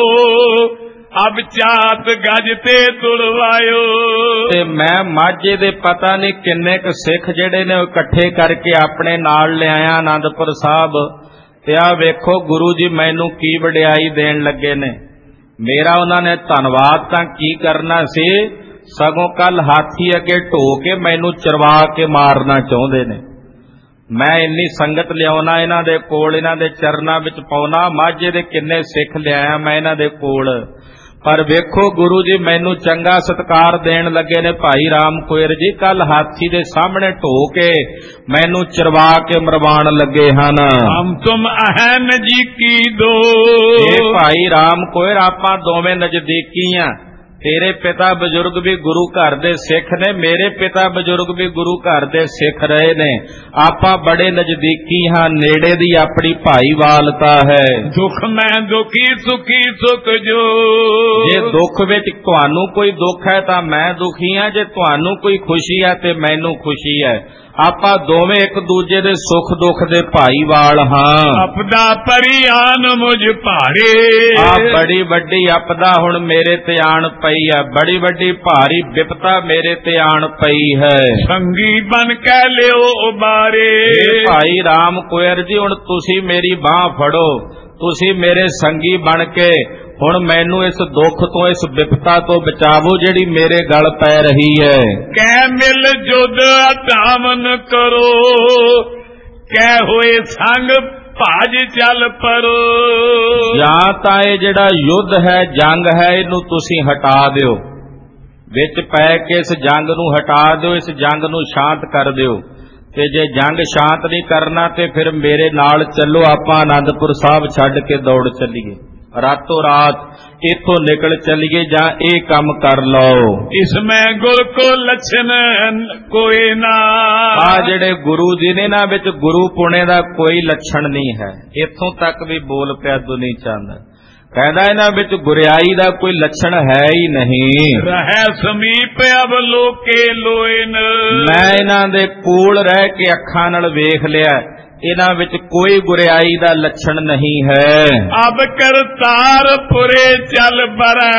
ਅਬ ਚਾਤ ਗਜ ਤੇ ਤੁਲਵਾਇਓ। ਤੇ ਮੈਂ ਮਾਝੇ ਦੇ ਪਤਾ ਨਹੀਂ ਕਿੰਨੇ ਕੁ ਸਿੱਖ ਜਿਹੜੇ ਨੇ ਉਹ ਇਕੱਠੇ ਕਰਕੇ ਆਪਣੇ ਨਾਲ ਲਿਆਇਆ ਆਨੰਦਪੁਰ ਸਾਹਿਬ। ਤੇ ਆ ਵੇਖੋ ਗੁਰੂ ਜੀ ਮੈਨੂੰ ਕੀ ਵਡਿਆਈ ਦੇਣ ਲੱਗੇ ਨੇ। ਮੇਰਾ ਉਹਨਾਂ ਨੇ ਧੰਨਵਾਦ ਤਾਂ ਕੀ ਕਰਨਾ ਸੀ, ਸਗੋਂ ਕੱਲ ਹਾਥੀ ਅੱਗੇ ਢੋ ਕੇ ਮੈਨੂੰ ਚਰਵਾ ਕੇ ਮਾਰਨਾ ਚਾਹੁੰਦੇ ਨੇ। ਮੈਂ ਇੰਨੀ ਸੰਗਤ ਲਿਆਉਣਾ ਇਹਨਾਂ ਦੇ ਕੋਲ, ਇਹਨਾਂ ਦੇ ਚਰਨਾਂ ਵਿੱਚ ਪਾਉਣਾ। ਮਾਝੇ ਦੇ ਕਿੰਨੇ ਸਿੱਖ ਲਿਆਇਆ ਮੈਂ ਇਹਨਾਂ ਦੇ ਕੋਲ, ਪਰ ਵੇਖੋ ਗੁਰੂ ਜੀ ਮੈਨੂੰ ਚੰਗਾ ਸਤਿਕਾਰ ਦੇਣ ਲੱਗੇ ਨੇ। ਭਾਈ ਰਾਮ ਕੋਇਰ ਜੀ ਕੱਲ ਹਾਥੀ ਦੇ ਸਾਹਮਣੇ ਢੋ ਕੇ ਮੈਨੂੰ ਚਰਵਾ ਕੇ ਮਰਵਾਉਣ ਲੱਗੇ ਹਨ। ਹਮ ਤੁਮ ਅਹਿ ਨਜ਼ਦੀਕੀ ਦੋ, ਇਹ ਭਾਈ ਰਾਮ ਕੋਇਰ ਆਪਾਂ ਦੋਵੇਂ ਨਜ਼ਦੀਕੀ ਆ। ਤੇਰੇ ਪਿਤਾ ਬਜ਼ੁਰਗ ਵੀ ਗੁਰੂ ਘਰ ਦੇ ਸਿੱਖ ਨੇ, ਮੇਰੇ ਪਿਤਾ ਬਜ਼ੁਰਗ ਵੀ ਗੁਰੂ ਘਰ ਦੇ ਸਿੱਖ ਰਹੇ ਨੇ। ਆਪਾਂ ਬੜੇ ਨਜ਼ਦੀਕੀ ਹਾਂ, ਨੇੜੇ ਦੀ ਆਪਣੀ ਭਾਈਵਾਲਤਾ ਹੈ। ਦੁੱਖ ਮੈਂ ਦੁਖੀ ਸੁਖੀ ਸੁਖ ਜੋ, ਜੇ ਦੁੱਖ ਵਿੱਚ ਤੁਹਾਨੂੰ ਕੋਈ ਦੁੱਖ ਹੈ ਤਾਂ ਮੈਂ ਦੁਖੀ ਹਾਂ, ਜੇ ਤੁਹਾਨੂੰ ਕੋਈ ਖੁਸ਼ੀ ਹੈ ਤੇ ਮੈਨੂੰ ਖੁਸ਼ੀ ਹੈ। ਆਪਾਂ ਦੋਵੇਂ ਇੱਕ ਦੂਜੇ ਦੇ ਸੁੱਖ ਦੁੱਖ ਦੇ ਭਾਈਵਾਲ ਹਾਂ। ਆਪਦਾ ਪਰਿਆਨ ਮੁਝ ਭਾਰੇ, ਆ ਬੜੀ ਵੱਡੀ ਆਪਦਾ ਹੁਣ ਮੇਰੇ ਤੇ ਆਣ ਪਈ ਹੈ, ਬੜੀ ਵੱਡੀ ਭਾਰੀ ਵਿਪਤਾ ਮੇਰੇ ਤੇ ਆਣ ਪਈ ਹੈ। ਸੰਗੀ ਬਨ ਕੇ ਲਿਓ ਉਬਾਰੇ, ਭਾਈ ਰਾਮ ਕੋਇਰ ਜੀ ਹੁਣ ਤੁਸੀਂ ਮੇਰੀ ਬਾਹ ਫੜੋ, ਤੁਸੀਂ ਮੇਰੇ ਸੰਗੀ ਬਣ ਕੇ ਹੁਣ ਮੈਨੂੰ ਇਸ ਦੁੱਖ ਤੋਂ, ਇਸ ਵਿਪਤਾ ਤੋਂ ਬਚਾਵੋ ਜਿਹੜੀ ਮੇਰੇ ਗਲ ਪੈ ਰਹੀ ਹੈ। ਕਹਿ ਮਿਲ ਜੁਦ ਧਾਮਨ ਕਰੋ, ਕਹਿ ਹੋਏ ਸੰਗ ਭਾਜ ਚੱਲ ਪਰੋ। ਜਾਂ ਤਾਂ ਇਹ ਜਿਹੜਾ ਯੁੱਧ ਹੈ, ਜੰਗ ਹੈ, ਇਹਨੂੰ ਤੁਸੀਂ ਹਟਾ ਦਿਓ, ਵਿੱਚ ਪੈ ਕੇ ਇਸ ਜੰਗ ਨੂੰ ਹਟਾ ਦਿਓ, ਇਸ ਜੰਗ ਨੂੰ ਸ਼ਾਂਤ ਕਰ ਦਿਓ। ਤੇ ਜੇ ਜੰਗ ਸ਼ਾਂਤ ਨਹੀਂ ਕਰਨਾ ਤੇ ਫਿਰ ਮੇਰੇ ਨਾਲ ਚੱਲੋ, ਆਪਾਂ ਆਨੰਦਪੁਰ ਸਾਹਿਬ ਛੱਡ ਕੇ ਦੌੜ ਚੱਲੀਏ, ਰਾਤੋਂ ਰਾਤ ਇੱਥੋਂ ਨਿਕਲ ਚੱਲੀਏ, ਜਾਂ ਇਹ ਕੰਮ ਕਰ ਲਓ। ਇਸ ਮੈਂ ਗੁਰ ਕੋ ਲੱਛਣ ਕੋਈ ਨਾ, ਆ ਜਿਹੜੇ ਗੁਰੂ ਜੀ ਨੇ ਨਾ ਵਿੱਚ ਗੁਰੂ ਪੁਣੇ ਦਾ ਕੋਈ ਲੱਛਣ ਨਹੀਂ ਹੈ। ਇੱਥੋਂ ਤੱਕ ਵੀ ਬੋਲ ਪਿਆ ਦੁਨੀ ਚੰਦ, ਕਹਿੰਦਾ ਇਹਨਾਂ ਵਿੱਚ ਗੁਰਿਆਈ ਦਾ ਕੋਈ ਲੱਛਣ ਹੈ ਹੀ ਨਹੀਂ। ਰਹਿ ਸਮੀਪ ਅਬ ਲੋਕੇ ਲੋਇਨ, ਮੈਂ ਇਹਨਾਂ ਦੇ ਕੋਲ ਰਹਿ ਕੇ ਅੱਖਾਂ ਨਾਲ ਵੇਖ ਲਿਆ, ਇਹਨਾਂ ਵਿੱਚ ਕੋਈ ਗੁਰਿਆਈ ਦਾ ਲੱਛਣ ਨਹੀਂ ਹੈ। ਅਬ ਕਰਤਾਰਪੁਰੇ ਚੱਲ ਬਰੈ,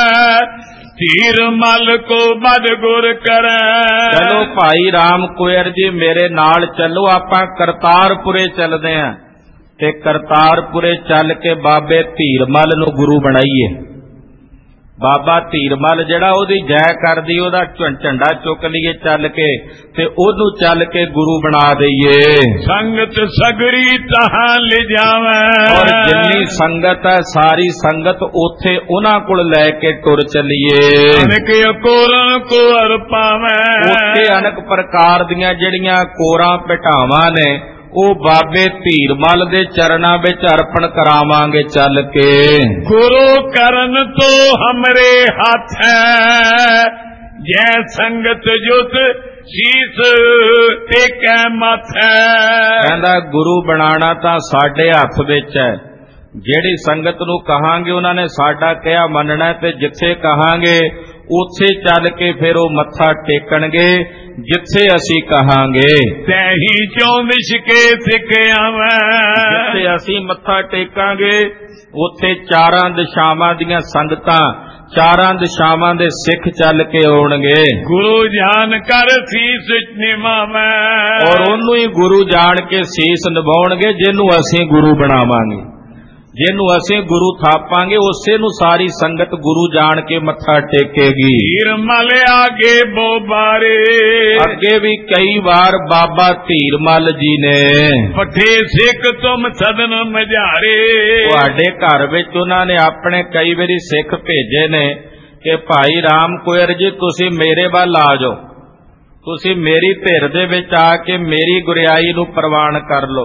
ਧੀਰ ਮਲ ਕੋ ਬਦ ਗੁਰ ਕਰੈ। ਚਲੋ ਭਾਈ ਰਾਮ ਕੋਇਰ ਜੀ ਮੇਰੇ ਨਾਲ ਚੱਲੋ, ਆਪਾਂ ਕਰਤਾਰਪੁਰੇ ਚੱਲਦੇ ਆਂ ਤੇ ਕਰਤਾਰਪੁਰੇ ਚੱਲ ਕੇ ਬਾਬੇ ਧੀਰਮਲ ਨੂੰ ਗੁਰੂ ਬਣਾਈਏ। ਬਾਬਾ ਧੀਰਮਲ ਜਿਹੜਾ ਉਹਦੀ ਜੈ ਕਰਦੀ, ਉਹਦਾ ਝੰਡਾ ਚੁੱਕ ਲਈਏ ਚੱਲ ਕੇ ਤੇ ਉਹਨੂੰ ਚੱਲ ਕੇ ਗੁਰੂ ਬਣਾ ਦਈਏ। ਸੰਗਤ ਸਗਰੀ ਤਹਾਂ ਲੈ ਜਾਵੈ, ਔਰ ਜਿੰਨੀ ਸੰਗਤ ਹੈ ਸਾਰੀ ਸੰਗਤ ਉੱਥੇ ਉਹਨਾਂ ਕੋਲ ਲੈ ਕੇ ਟੁਰ ਚੱਲੀਏ। ਅਨਕ ਕੋਰਨ ਕੋ ਅਰ ਪਾਵੈ, ਉੱਥੇ ਅਨਕ ਪ੍ਰਕਾਰ ਦੀਆਂ ਜਿਹੜੀਆਂ ਕੋਰਾਂ ਭਟਾਵਾਂ ਨੇ ਉਹ ਬਾਬੇ ਧੀਰਮਲ ਦੇ ਚਰਨਾਂ ਵਿੱਚ ਅਰਪਣ ਕਰਾਵਾਂਗੇ ਚੱਲ ਕੇ। ਗੁਰੂ ਕਰਨ ਤੋਂ ਹਮਰੇ ਹੱਥ ਹੈ, ਜੈ ਸੰਗਤ ਜੁਤ ਸੀਸ ਟੇਕੈ ਮੱਥੈ। ਕਹਿੰਦਾ ਗੁਰੂ ਬਣਾਣਾ ਤਾਂ ਸਾਡੇ ਹੱਥ ਵਿੱਚ ਹੈ, ਜਿਹੜੀ ਸੰਗਤ ਨੂੰ ਕਹਾਂਗੇ ਉਹਨਾਂ ਨੇ ਸਾਡਾ ਕਿਹਾ ਮੰਨਣਾ, ਤੇ ਜਿੱਥੇ ਕਹਾਂਗੇ ਉੱਥੇ ਚੱਲ ਕੇ ਫਿਰ ਉਹ ਮੱਥਾ ਟੇਕਣਗੇ ਜਿੱਥੇ ਅਸੀਂ ਕਹਾਂਗੇ। ਤੈਹੀ ਚੋਂ ਵਿਛਕੇ ਸਿੱਖ ਆਵੈ, ਜਿੱਥੇ ਅਸੀਂ ਮੱਥਾ ਟੇਕਾਂਗੇ ਉੱਥੇ ਚਾਰਾਂ ਦਿਸ਼ਾਵਾਂ ਦੀਆਂ ਸੰਗਤਾਂ, ਚਾਰਾਂ ਦਿਸ਼ਾਵਾਂ ਦੇ ਸਿੱਖ ਚੱਲ ਕੇ ਆਉਣਗੇ। ਗੁਰੂ ਜਾਣ ਕਰ ਸੀਸ ਨਿਵਾਵੈ, ਔਰ ਉਹਨੂੰ ਹੀ ਗੁਰੂ ਜਾਣ ਕੇ ਸੀਸ ਨਿਵਾਉਣਗੇ ਜਿਹਨੂੰ ਅਸੀਂ ਗੁਰੂ ਬਣਾਵਾਂਗੇ, ਜਿਹਨੂੰ ਅਸੀਂ ਗੁਰੂ ਥਾਪਾਂਗੇ ਉਸੇ ਨੂੰ ਸਾਰੀ ਸੰਗਤ ਗੁਰੂ ਜਾਣ ਕੇ ਮੱਥਾ ਟੇਕੇਗੀ। ਧੀਰਮਲ ਆਗੇ ਬੋਬਾਰੇ, ਅੱਗੇ ਵੀ ਕਈ ਵਾਰ ਬਾਬਾ ਧੀਰਮਲ ਜੀ ਨੇ ਪੱਠੇ ਸਿੱਖ ਤੁਮ ਸਦਨ ਮਝਾਰੇ, ਤੁਹਾਡੇ ਘਰ ਵਿੱਚ ਉਹਨਾਂ ਨੇ ਆਪਣੇ ਕਈ ਵਾਰੀ ਸਿੱਖ ਭੇਜੇ ਨੇ ਕਿ ਭਾਈ ਰਾਮ ਕੋਇਰ ਜੀ ਤੁਸੀਂ ਮੇਰੇ ਵੱਲ ਆ ਜਾਓ, ਤੁਸੀਂ ਮੇਰੀ ਧਿਰ ਦੇ ਵਿੱਚ ਆ ਕੇ ਮੇਰੀ ਗੁਰਿਆਈ ਨੂੰ ਪ੍ਰਵਾਨ ਕਰ ਲਓ।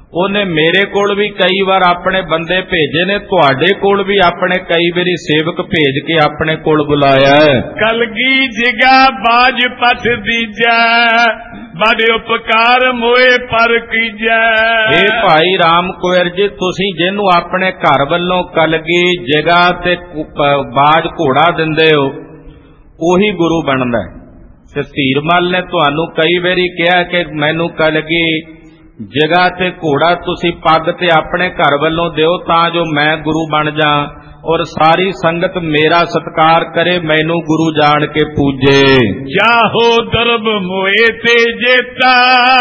ਉਹਨੇ ਮੇਰੇ ਕੋਲ ਵੀ ਕਈ ਵਾਰ ਆਪਣੇ ਬੰਦੇ ਭੇਜੇ ਨੇ, ਤੁਹਾਡੇ ਕੋਲ ਵੀ ਆਪਣੇ ਕਈ ਵਾਰੀ ਸੇਵਕ ਭੇਜ ਕੇ ਆਪਣੇ ਕੋਲ ਬੁਲਾਇਆ ਹੈ। ਕਲਗੀ ਜਿਗਾ ਬਾਜ ਪਠ ਦੀਜੈ, ਬੜੇ ਉਪਕਾਰ ਮੋਏ ਪਰ ਕੀਜੈ। ਇਹ ਭਾਈ ਰਾਮ ਕੁਇਰ ਜੀ, ਤੁਸੀਂ ਜਿਹਨੂੰ ਆਪਣੇ ਘਰ ਵੱਲੋਂ ਕਲਗੀ ਜਗਾ ਤੇ ਬਾਜ ਘੋੜਾ ਦਿੰਦੇ ਹੋ, ਉਹੀ ਗੁਰੂ ਬਣਦਾ ਹੈ। ਤੇ ਧੀਰਮਲ ਨੇ ਤੁਹਾਨੂੰ ਕਈ ਵਾਰੀ ਕਿਹਾ ਕਿ ਮੈਨੂੰ ਕਲਗੀ ਜਗਾ ਤੇ ਘੋੜਾ ਤੁਸੀਂ ਪੱਗ ਤੇ ਆਪਣੇ ਘਰ ਵੱਲੋਂ ਦਿਓ, ਤਾਂ ਜੋ ਮੈਂ ਗੁਰੂ ਬਣ ਜਾ ਔਰ ਸਾਰੀ ਸੰਗਤ ਮੇਰਾ ਸਤਿਕਾਰ ਕਰੇ, ਮੈਨੂੰ ਗੁਰੂ ਜਾਣ ਕੇ ਪੂਜੇ। ਜਾਹੋ ਦਰਬ ਮੋਏ ਤੇ ਜੇਤਾ,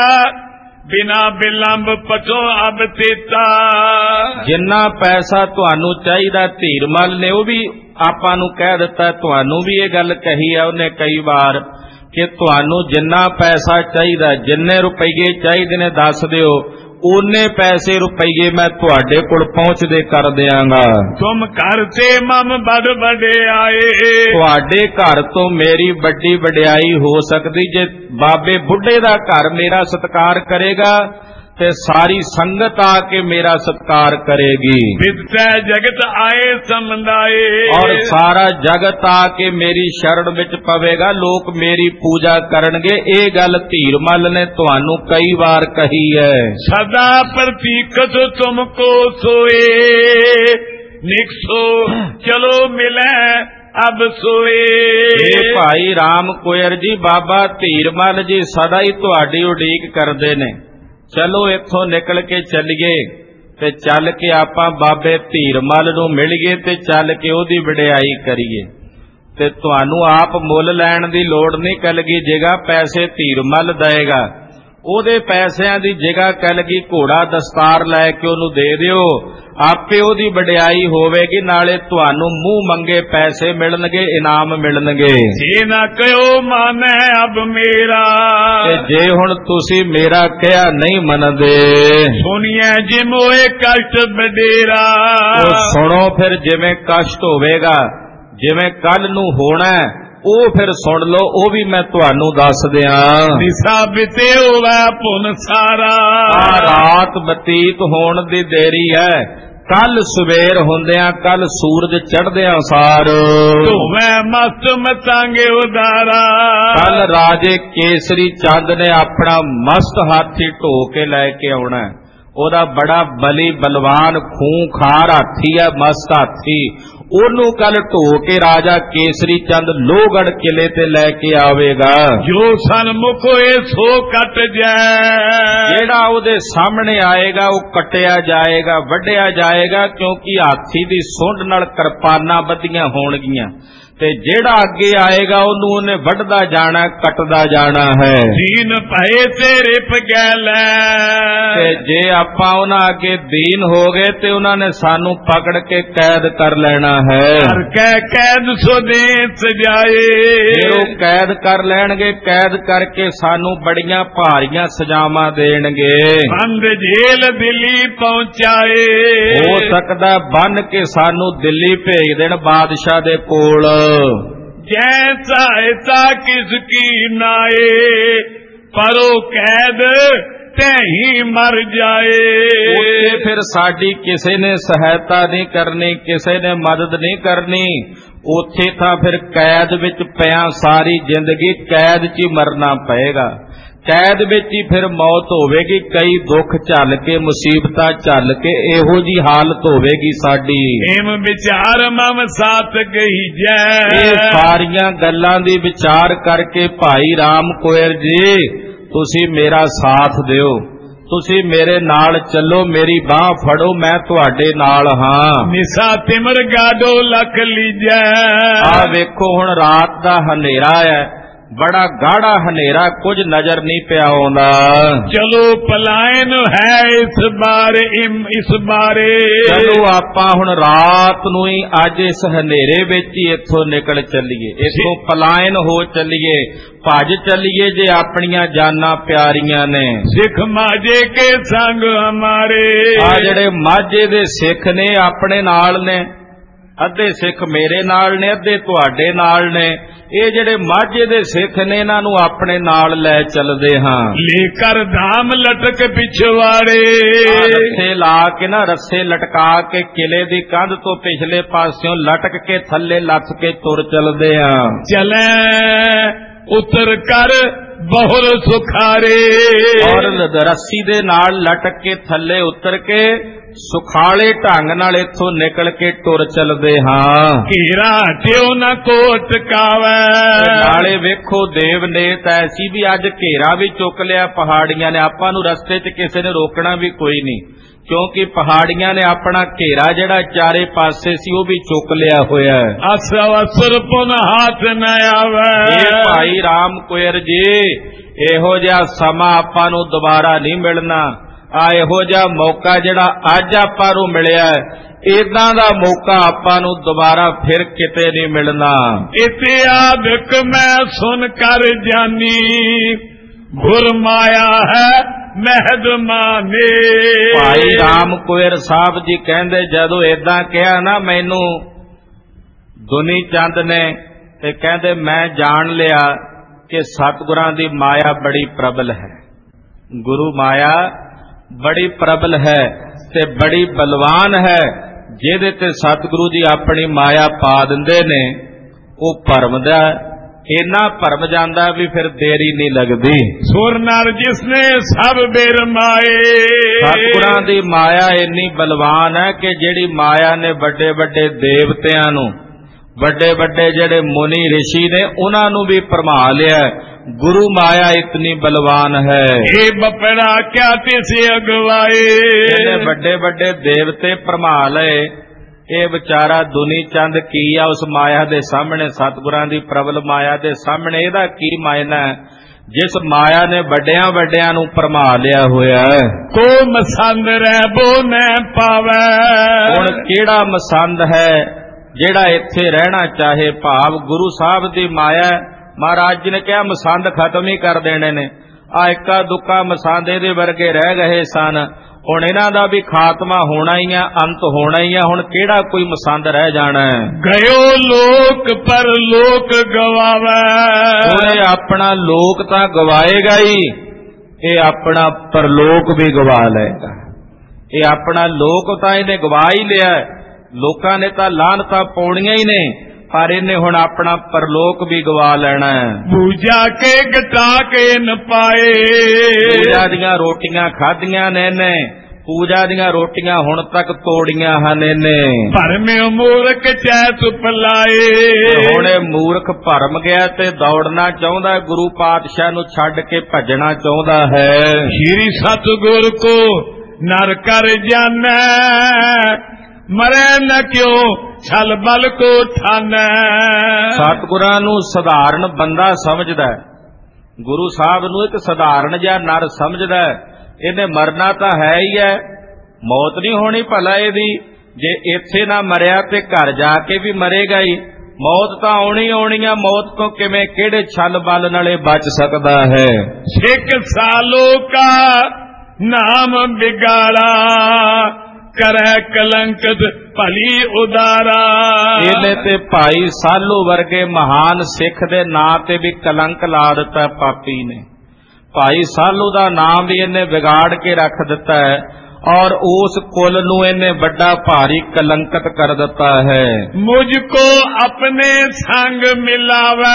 ਬਿਨਾ ਬਿਲੰਬ ਪਟੋ ਅਬ ਤੇਤਾ। ਜਿੰਨਾ ਪੈਸਾ ਤੁਹਾਨੂੰ ਚਾਹੀਦਾ, ਧੀਰਮਲ ਨੇ ਉਹ ਵੀ ਆਪਾਂ ਨੂੰ ਕਹਿ ਦਿੱਤਾ, ਤੁਹਾਨੂੰ ਵੀ ਇਹ ਗੱਲ ਕਹੀ ਹੈ ਉਹਨੇ ਕਈ ਵਾਰ ਕਿ ਤੁਹਾਨੂੰ ਜਿੰਨਾ ਪੈਸਾ ਚਾਹੀਦਾ, ਜਿੰਨੇ ਰੁਪਈਏ ਚਾਹੀਦੇ ਨੇ ਦੱਸ ਦਿਓ, ਓਨੇ ਪੈਸੇ ਰੁਪਈਏ ਮੈਂ ਤੁਹਾਡੇ ਕੋਲ ਪਹੁੰਚਦੇ ਕਰ ਦਿਆਂਗਾ। ਤੁਮ ਘਰ ਤੇ ਮਮ ਬੜ ਵਡਿਆਏ, ਤੁਹਾਡੇ ਘਰ ਤੋਂ ਮੇਰੀ ਵੱਡੀ ਵਡਿਆਈ ਹੋ ਸਕਦੀ ਜੇ ਬਾਬੇ ਬੁੱਢੇ ਦਾ ਘਰ ਮੇਰਾ ਸਤਿਕਾਰ ਕਰੇਗਾ ਤੇ ਸਾਰੀ ਸੰਗਤ ਆ ਕੇ ਮੇਰਾ ਸਤਿਕਾਰ ਕਰੇਗੀ। ਵਿਦਤੈ ਜਗਤ ਆਏ ਸਮੰਦਾਏ, ਔਰ ਸਾਰਾ ਜਗਤ ਆ ਕੇ ਮੇਰੀ ਸ਼ਰਨ ਵਿੱਚ ਪਵੇਗਾ, ਲੋਕ ਮੇਰੀ ਪੂਜਾ ਕਰਨਗੇ। ਇਹ ਗੱਲ ਧੀਰਮਲ ਨੇ ਤੁਹਾਨੂੰ ਕਈ ਵਾਰ ਕਹੀ ਹੈ। ਸਦਾ ਪ੍ਰਤੀਕਤ ਤੁਮਕੋ ਸੋਏ, ਨਿਕਸੋ ਚਲੋ ਮਿਲੈ ਅਬ ਸੋਏ। ਇਹ ਭਾਈ ਰਾਮ ਕੁਇਰ ਜੀ, ਬਾਬਾ ਧੀਰਮਲ ਜੀ ਸਦਾ ਹੀ ਤੁਹਾਡੀ ਉਡੀਕ ਕਰਦੇ ਨੇ। ਚਲੋ ਇੱਥੋਂ ਨਿਕਲ ਕੇ ਚੱਲੀਏ ਤੇ ਚੱਲ ਕੇ ਆਪਾਂ ਬਾਬੇ ਧੀਰਮਲ ਨੂੰ ਮਿਲੀਏ ਤੇ ਚੱਲ ਕੇ ਉਹਦੀ ਵਡਿਆਈ ਕਰੀਏ। ਤੇ ਤੁਹਾਨੂੰ ਆਪ ਮੁੱਲ ਲੈਣ ਦੀ ਲੋੜ ਨਹੀਂ, ਕਲਗੀ ਜਗ੍ਹਾ ਪੈਸੇ ਧੀਰਮਲ ਦੇਗਾ, ਉਹਦੇ ਪੈਸਿਆਂ ਦੀ ਜਗ੍ਹਾ ਕਲਗੀ ਘੋੜਾ ਦਸਤਾਰ ਲੈ ਕੇ ਉਹਨੂੰ ਦੇ ਦਿਓ, ਆਪੇ ਉਹਦੀ ਵਡਿਆਈ ਹੋਵੇਗੀ, ਨਾਲੇ ਤੁਹਾਨੂੰ ਮੂੰਹ ਮੰਗੇ ਪੈਸੇ ਮਿਲਣਗੇ, ਇਨਾਮ ਮਿਲਣਗੇ। ਜੇ ਨਾ ਕਹਿਓ ਮਾਨੈ ਅਬ ਮੇਰਾ, ਤੇ ਜੇ ਹੁਣ ਤੁਸੀਂ ਮੇਰਾ ਕਿਹਾ ਨਹੀਂ ਮੰਨਦੇ, ਸੁਣੀਐ ਜਿਮੋਏ ਕਸ਼ਟ ਬਡੇਰਾ। ਉਹ ਸੁਣੋ ਫਿਰ, ਜਿਵੇਂ ਕਸ਼ਟ ਹੋਵੇਗਾ, ਜਿਵੇਂ ਕੱਲ ਨੂੰ ਹੋਣਾ ਉਹ ਫਿਰ ਸੁਣ ਲਓ, ਉਹ ਵੀ ਮੈਂ ਤੁਹਾਨੂੰ ਦੱਸ ਦਿਆਂ। ਨਿਸਾ ਬਿਤੇ ਹੋਵੇ ਪੁਨ ਸਾਰਾ, ਰਾਤ ਬਤੀਤ ਹੋਣ ਦੀ ਦੇਰੀ ਹੈ, ਕੱਲ ਸਵੇਰ ਹੁੰਦਿਆਂ, ਕੱਲ ਸੂਰਜ ਚੜ੍ਹਦਿਆਂ ਸਾਰ ਧੋਵੇਂ ਮਸਤ ਮਤਾਂਗੇ ਉਦਾਰਾ। ਕੱਲ ਰਾਜੇ ਕੇਸਰੀ ਚੰਦ ਨੇ ਆਪਣਾ ਮਸਤ ਹਾਥੀ ਢੋ ਕੇ ਲੈ ਕੇ ਆਉਣਾ। ਉਹਦਾ ਬੜਾ ਬਲੀ ਬਲਵਾਨ ਖੂੰਖਾਰ ਹਾਥੀ ਹੈ, ਮਸਤ ਹਾਥੀ। ਉਹਨੂੰ ਕੱਲ ਢੋ ਕੇ ਰਾਜਾ ਕੇਸਰੀ ਚੰਦ ਲੋਹਗੜ੍ਹ ਕਿਲੇ ਤੇ ਲੈ ਕੇ ਆਵੇਗਾ। ਜੋ ਸਨਮੁਖ ਹੋਏ ਸੋ ਕੱਟ ਜਾਏ, ਜਿਹੜਾ ਉਹਦੇ ਸਾਹਮਣੇ ਆਏਗਾ ਉਹ ਕੱਟਿਆ ਜਾਏਗਾ, ਵੱਢਿਆ ਜਾਏਗਾ, ਕਿਉਂਕਿ ਹਾਥੀ ਦੀ ਸੁੰਡ ਨਾਲ ਕਿਰਪਾਨਾਂ ਬੱਧੀਆਂ ਹੋਣਗੀਆਂ। ਤੇ ਜਿਹੜਾ ਅੱਗੇ ਆਏਗਾ ਉਹਨੂੰ ਉਹਨੇ ਵੱਢਦਾ ਜਾਣਾ, ਕੱਟਦਾ ਜਾਣਾ ਹੈ। ਦੀਨ ਭਏ ਤੇਰੇ ਪਗੈਲ, ਤੇ ਜੇ ਆਪਾਂ ਉਹਨਾਂ ਅੱਗੇ ਦੀਨ ਹੋ ਗਏ ਤੇ ਉਹਨਾਂ ਨੇ ਸਾਨੂੰ ਪਕੜ ਕੇ ਕੈਦ ਕਰ ਲੈਣਾ ਹੈ। ਹਰ ਕੈ ਕੈਦ ਸੋਦੇ ਸਜਾਏ, ਫਿਰ ਉਹ ਕੈਦ ਕਰ ਲੈਣਗੇ, ਕੈਦ ਕਰਕੇ ਸਾਨੂੰ ਬੜੀਆਂ ਭਾਰੀਆਂ ਸਜ਼ਾਵਾਂ ਦੇਣਗੇ। ਬੰਦ ਜੇਲ ਦਿੱਲੀ ਪਹੁੰਚਾਏ, ਹੋ ਸਕਦਾ ਬੰਨ ਕੇ ਸਾਨੂੰ ਦਿੱਲੀ ਭੇਜ ਦੇਣ ਬਾਦਸ਼ਾਹ ਦੇ ਕੋਲ। ਜੈਸਾ ਐਸਾ ਕਿਸ ਕੀ ਨਾਏ, ਪਰੋ ਕੈਦ ਤਹੀਂ ਮਰ ਜਾਏ। ਉੱਥੇ ਫਿਰ ਸਾਡੀ ਕਿਸੇ ਨੇ ਸਹਾਇਤਾ ਨਹੀਂ ਕਰਨੀ, ਕਿਸੇ ਨੇ ਮਦਦ ਨਹੀਂ ਕਰਨੀ। ਉੱਥੇ ਤਾਂ ਫਿਰ ਕੈਦ ਵਿੱਚ ਪਿਆ ਸਾਰੀ ਜ਼ਿੰਦਗੀ ਕੈਦ 'ਚ ਹੀ ਮਰਨਾ ਪਏਗਾ। ਕੈਦ ਵਿੱਚ ਹੀ ਫਿਰ ਮੌਤ ਹੋਵੇਗੀ, ਕਈ ਦੁੱਖ ਝੱਲ ਕੇ, ਮੁਸੀਬਤਾਂ ਝੱਲ ਕੇ, ਇਹੋ ਜੀ ਹਾਲਤ ਹੋਵੇਗੀ ਸਾਡੀ। ਏਮ ਵਿਚਾਰ ਮਮ ਸਾਥ ਗਈ ਜੈ, ਇਹ ਸਾਰੀਆਂ ਗੱਲਾਂ ਦੀ ਵਿਚਾਰ ਕਰਕੇ ਭਾਈ ਰਾਮ ਕੁਇਰ ਜੀ ਤੁਸੀਂ ਮੇਰਾ ਸਾਥ ਦਿਓ, ਤੁਸੀਂ ਮੇਰੇ ਨਾਲ ਚੱਲੋ, ਮੇਰੀ ਬਾਹ ਫੜੋ, ਮੈਂ ਤੁਹਾਡੇ ਨਾਲ ਹਾਂ। ਨਿਸਾ ਤਿਮਰ ਗਾਡੋ ਲਖ ਲੀਜੈ, ਆ ਵੇਖੋ ਹੁਣ ਰਾਤ ਦਾ ਹਨੇਰਾ ਹੈ, ਬੜਾ ਗਾੜਾ ਹਨੇਰਾ, ਕੁਝ ਨਜ਼ਰ ਨਹੀਂ ਪਿਆ ਆਉਂਦਾ। ਚਲੋ ਪਲਾਇਨ ਹੈ ਇਸ ਬਾਰੇ, ਚਲੋ ਆਪਾਂ ਹੁਣ ਰਾਤ ਨੂੰ ਹੀ ਅੱਜ ਇਸ ਹਨੇਰੇ ਵਿੱਚ ਹੀ ਇੱਥੋਂ ਨਿਕਲ ਚੱਲੀਏ, ਇੱਥੋਂ ਪਲਾਇਨ ਹੋ ਚੱਲੀਏ, ਭੱਜ ਚੱਲੀਏ ਜੇ ਆਪਣੀਆਂ ਜਾਨਾਂ ਪਿਆਰੀਆਂ ਨੇ। ਸਿੱਖ ਮਾਝੇ ਕੇ ਸੰਗ ਹਮਾਰੇ, ਆ ਜਿਹੜੇ ਮਾਝੇ ਦੇ ਸਿੱਖ ਨੇ ਆਪਣੇ ਨਾਲ ਨੇ, ਅੱਧੇ ਸਿੱਖ ਮੇਰੇ ਨਾਲ ਨੇ, ਅੱਧੇ ਤੁਹਾਡੇ ਨਾਲ ਨੇ। ਇਹ ਜਿਹੜੇ ਮਾਝੇ ਦੇ ਸਿੱਖ ਨੇ ਇਹਨਾਂ ਨੂੰ ਆਪਣੇ ਨਾਲ ਲੈ ਚੱਲਦੇ ਹਾਂ। ਲੇਕਰ ਧਾਮ ਲਟਕ ਪਿਛਵਾੜੇ, ਰੱਸੇ ਲਾ ਕੇ ਨਾ, ਰੱਸੇ ਲਟਕਾ ਕੇ ਕਿਲੇ ਦੀ ਕੰਧ ਤੋਂ ਪਿਛਲੇ ਪਾਸਿਓਂ ਲਟਕ ਕੇ ਥੱਲੇ ਲੱਥ ਕੇ ਤੁਰ ਚੱਲਦੇ ਹਾਂ। ਚਲੇ ਉਤਰ ਕਰ ਬਹੁਰ ਸੁਖਾਰੇ, ਔਰ ਰੱਸੀ ਦੇ ਨਾਲ ਲਟਕ ਕੇ ਥੱਲੇ ਉਤਰ ਕੇ ਸੁਖਾਲੇ ਢੰਗ ਨਾਲ ਇੱਥੋਂ ਨਿਕਲ ਕੇ ਟੁਰ ਚੱਲਦੇ ਹਾਂ। ਘੇਰਾ ਜਿਉ ਨਾ ਕੋਟ ਕਾਵੇ, ਨਾਲੇ ਵੇਖੋ ਦੇਵ ਨੇ ਤਾਂ ਐਸੀ ਵੀ ਅੱਜ ਘੇਰਾ ਵੀ ਚੁੱਕ ਲਿਆ ਪਹਾੜੀਆਂ ਨੇ। ਆਪਾਂ ਨੂੰ ਰਸਤੇ 'ਚ ਕਿਸੇ ਨੇ ਰੋਕਣਾ ਵੀ ਕੋਈ ਨਹੀਂ, ਕਿਉਂਕਿ ਪਹਾੜੀਆਂ ਨੇ ਆਪਣਾ ਘੇਰਾ ਜਿਹੜਾ ਚਾਰੇ ਪਾਸੇ ਸੀ ਉਹ ਵੀ ਚੁੱਕ ਲਿਆ ਹੋਇਆ ਹੈ। ਅਸਰ ਪੁਨ ਹੱਥ ਨ ਆਵੇ। ਇਹ ਭਾਈ ਰਾਮ ਕੁਇਰ ਜੀ, ਇਹੋ ਜਿਹਾ ਸਮਾਂ ਆਪਾਂ ਨੂੰ ਦੁਬਾਰਾ ਨਹੀਂ ਮਿਲਣਾ। ਇਹੋ ਜਿਹਾ ਮੌਕਾ ਜਿਹੜਾ ਅੱਜ ਆਪਾਂ ਨੂੰ ਮਿਲਿਆ, ਏਦਾਂ ਦਾ ਮੌਕਾ ਆਪਾਂ ਨੂੰ ਦੁਬਾਰਾ ਫਿਰ ਕਿਤੇ ਨਹੀਂ ਮਿਲਣਾ। ਇਤਿਆਦਿਕ ਮੈਂ ਸੁਣ ਕਰ ਜਾਨੀ, ਗੁਰ ਮਾਇਆ ਹੈ ਮਹਿਦ ਮਾਨੇ। ਭਾਈ ਰਾਮ ਕੁਇਰ ਸਾਹਿਬ ਜੀ ਕਹਿੰਦੇ, ਜਦੋਂ ਏਦਾਂ ਕਿਹਾ ਨਾ ਮੈਨੂੰ ਦੁਨੀ ਚੰਦ ਨੇ, ਤੇ ਕਹਿੰਦੇ ਮੈਂ ਜਾਣ ਲਿਆ ਕਿ ਸਤਿਗੁਰਾਂ ਦੀ ਮਾਇਆ ਬੜੀ ਪ੍ਰਬਲ ਹੈ। ਗੁਰੂ ਮਾਇਆ ਬੜੀ ਪ੍ਰਬਲ ਹੈ ਤੇ ਬੜੀ ਬਲਵਾਨ ਹੈ। ਜਿਹਦੇ ਤੇ ਸਤਿਗੁਰੂ ਜੀ ਆਪਣੀ ਮਾਇਆ ਪਾ ਦਿੰਦੇ ਨੇ, ਉਹ ਭਰਮ ਦਾ ਇੰਨਾ ਭਰਮ ਜਾਂਦਾ ਵੀ ਫਿਰ ਦੇਰੀ ਨਹੀਂ ਲੱਗਦੀ। ਸੁਰ ਨਰ ਜਿਸਨੇ ਸਭ ਬੇਰ ਮਾਏ, ਸਤਿਗੁਰਾਂ ਦੀ ਮਾਇਆ ਇੰਨੀ ਬਲਵਾਨ ਹੈ ਕਿ ਜਿਹੜੀ ਮਾਇਆ ਨੇ ਵੱਡੇ ਵੱਡੇ ਦੇਵਤਿਆਂ ਨੂੰ, ਵੱਡੇ ਵੱਡੇ ਜਿਹੜੇ ਮੁਨੀ ਰਿਸ਼ੀ ਨੇ, ਉਹਨਾਂ ਨੂੰ ਵੀ ਭਰਮਾ ਲਿਆ। ਗੁਰੂ ਮਾਇਆ ਇਤਨੀ ਬਲਵਾਨ ਹੈ। ਇਹ ਬਪੜਾ ਕਿਆ ਤਿਸੇ ਅਗਵਾਏ, ਇਹਨੇ ਵੱਡੇ ਵੱਡੇ ਦੇਵਤੇ ਭਰਮਾ ਲਏ। ਇਹ ਵਿਚਾਰਾ ਦੁਨੀ ਚੰਦ ਕੀ ਆ ਉਸ ਮਾਇਆ ਦੇ ਸਾਹਮਣੇ, ਸਤਿਗੁਰਾਂ ਦੀ ਪ੍ਰਬਲ ਮਾਇਆ ਦੇ ਸਾਹਮਣੇ ਇਹਦਾ ਕੀ ਮਾਇਨਾ ਹੈ, ਜਿਸ ਮਾਇਆ ਨੇ ਵੱਡਿਆਂ ਵੱਡਿਆਂ ਨੂੰ ਭਰਮਾ ਲਿਆ ਹੋਇਆ ਹੈ। ਕੋ ਮਸੰਦ ਰਹਿ ਬੋ ਨ ਪਾਵੇ। ਹੁਣ ਕਿਹੜਾ ਮਸੰਦ ਹੈ ਜਿਹੜਾ ਇੱਥੇ ਰਹਿਣਾ ਚਾਹੇ? ਭਾਵ ਗੁਰੂ ਸਾਹਿਬ ਦੀ ਮਾਇਆ। ਮਹਾਰਾਜ ਜੀ ਨੇ ਕਿਹਾ ਮਸੰਦ ਖਤਮ ਹੀ ਕਰ ਦੇਣੇ ਨੇ। ਇੱਕਾ ਦੁੱਕਾ ਮਸੰਦ ਇਹਦੇ ਵਰਗੇ ਰਹਿ ਗਏ ਸਨ, ਹੁਣ ਇਹਨਾਂ ਦਾ ਵੀ ਖਾਤਮਾ ਹੋਣਾ ਹੀ ਆ, ਅੰਤ ਹੋਣਾ ਹੀ ਆ। ਹੁਣ ਕਿਹੜਾ ਕੋਈ ਮਸੰਦ ਰਹਿ ਜਾਣਾ ਹੈ? ਗਇਓ ਲੋਕ ਪਰ ਲੋਕ ਗਵਾਵੇ। ਉਹਨੇ ਆਪਣਾ ਲੋਕ ਤਾਂ ਗਵਾਏਗਾ ਹੀ, ਇਹ ਆਪਣਾ ਪਰਲੋਕ ਵੀ ਗਵਾ ਲਏਗਾ। ਇਹ ਆਪਣਾ ਲੋਕ ਤਾਂ ਇਹਨੇ ਗਵਾ ਹੀ ਲਿਆ। ਲੋਕਾਂ ਨੇ ਤਾਂ ਲਾਹਨਤਾਂ ਪਾਉਣੀਆਂ ਹੀ ਨੇ, ਪਰ ਇਹਨੇ ਹੁਣ ਆਪਣਾ ਪਰਲੋਕ ਵੀ ਗਵਾ ਲੈਣਾ ਹੈ। ਪੂਜਾ ਕੇ ਗਟਾ ਕੇ ਨ ਪਾਏ। ਪੂਜਾ ਦੀਆਂ ਰੋਟੀਆਂ ਖਾਧੀਆਂ ਨੇ ਇਹਨੇ, ਪੂਜਾ ਦੀਆਂ ਰੋਟੀਆਂ ਹੁਣ ਤੱਕ ਤੋੜੀਆਂ ਹਨ ਇਹਨੇ। ਭਰਮੇ ਮੂਰਖ ਚੈਤ ਪਲਾਏ। ਹੁਣ ਇਹ ਮੂਰਖ ਭਰਮ ਗਿਆ ਤੇ ਦੌੜਨਾ ਚਾਹੁੰਦਾ, ਗੁਰੂ ਪਾਤਸ਼ਾਹ ਨੂੰ ਛੱਡ ਕੇ ਭੱਜਣਾ ਚਾਹੁੰਦਾ ਹੈ। ਸ਼੍ਰੀ ਸਤਿਗੁਰ ਕੋ ਨਰ ਕਰ ਜਾਣੈ, ਮਰੈ ਨ ਕਿਉ ਛਲ ਬਲ ਕੋ ਠਾਨੈ। ਸਤਿਗੁਰਾਂ ਨੂੰ ਸਧਾਰਨ ਬੰਦਾ ਸਮਝਦਾ, ਗੁਰੂ ਸਾਹਿਬ ਨੂੰ ਇੱਕ ਸਧਾਰਨ ਜਿਹਾ ਨਰ ਸਮਝਦਾ। ਇਹਨੇ ਮਰਨਾ ਤਾਂ ਹੈ ਹੀ ਹੈ, ਮੌਤ ਨਹੀਂ ਹੋਣੀ ਭਲਾ ਇਹਦੀ। ਜੇ ਇੱਥੇ ਨਾ ਮਰਿਆ ਤੇ ਘਰ ਜਾ ਕੇ ਵੀ ਮਰੇਗਾ ਹੀ। ਮੌਤ ਤਾਂ ਆਉਣੀ ਆਉਣੀ ਆ, ਮੌਤ ਤੋਂ ਕਿਵੇਂ ਕਿਹੜੇ ਛਲ ਬਲ ਨਾਲੇ ਬਚ ਸਕਦਾ ਹੈ? ਸਿੱਖ ਸਾਲੋ ਕਾ ਨਾਮ ਬਿਗਾੜਾ, ਕਰੈ ਕਲੰਕਤ ਭਲੀ ਉਦਾਰਾ। ਇਹਨੇ ਤੇ ਭਾਈ ਸਾਲੂ ਵਰਗੇ ਮਹਾਨ ਸਿੱਖ ਦੇ ਨਾਂ ਤੇ ਵੀ ਕਲੰਕ ਲਾ ਦਿੱਤਾ ਪਾਪੀ ਨੇ। ਭਾਈ ਸਾਲੂ ਦਾ ਨਾਮ ਵੀ ਇਹਨੇ ਵਿਗਾੜ ਕੇ ਰੱਖ ਦਿੱਤਾ ਹੈ, ਔਰ ਉਸ ਕੁਲ ਨੂੰ ਇਹਨੇ ਵੱਡਾ ਭਾਰੀ ਕਲੰਕਤ ਕਰ ਦਿੱਤਾ ਹੈ। ਮੁਝ ਕੋ ਆਪਣੇ ਸੰਗ ਮਿਲਾਵੇ,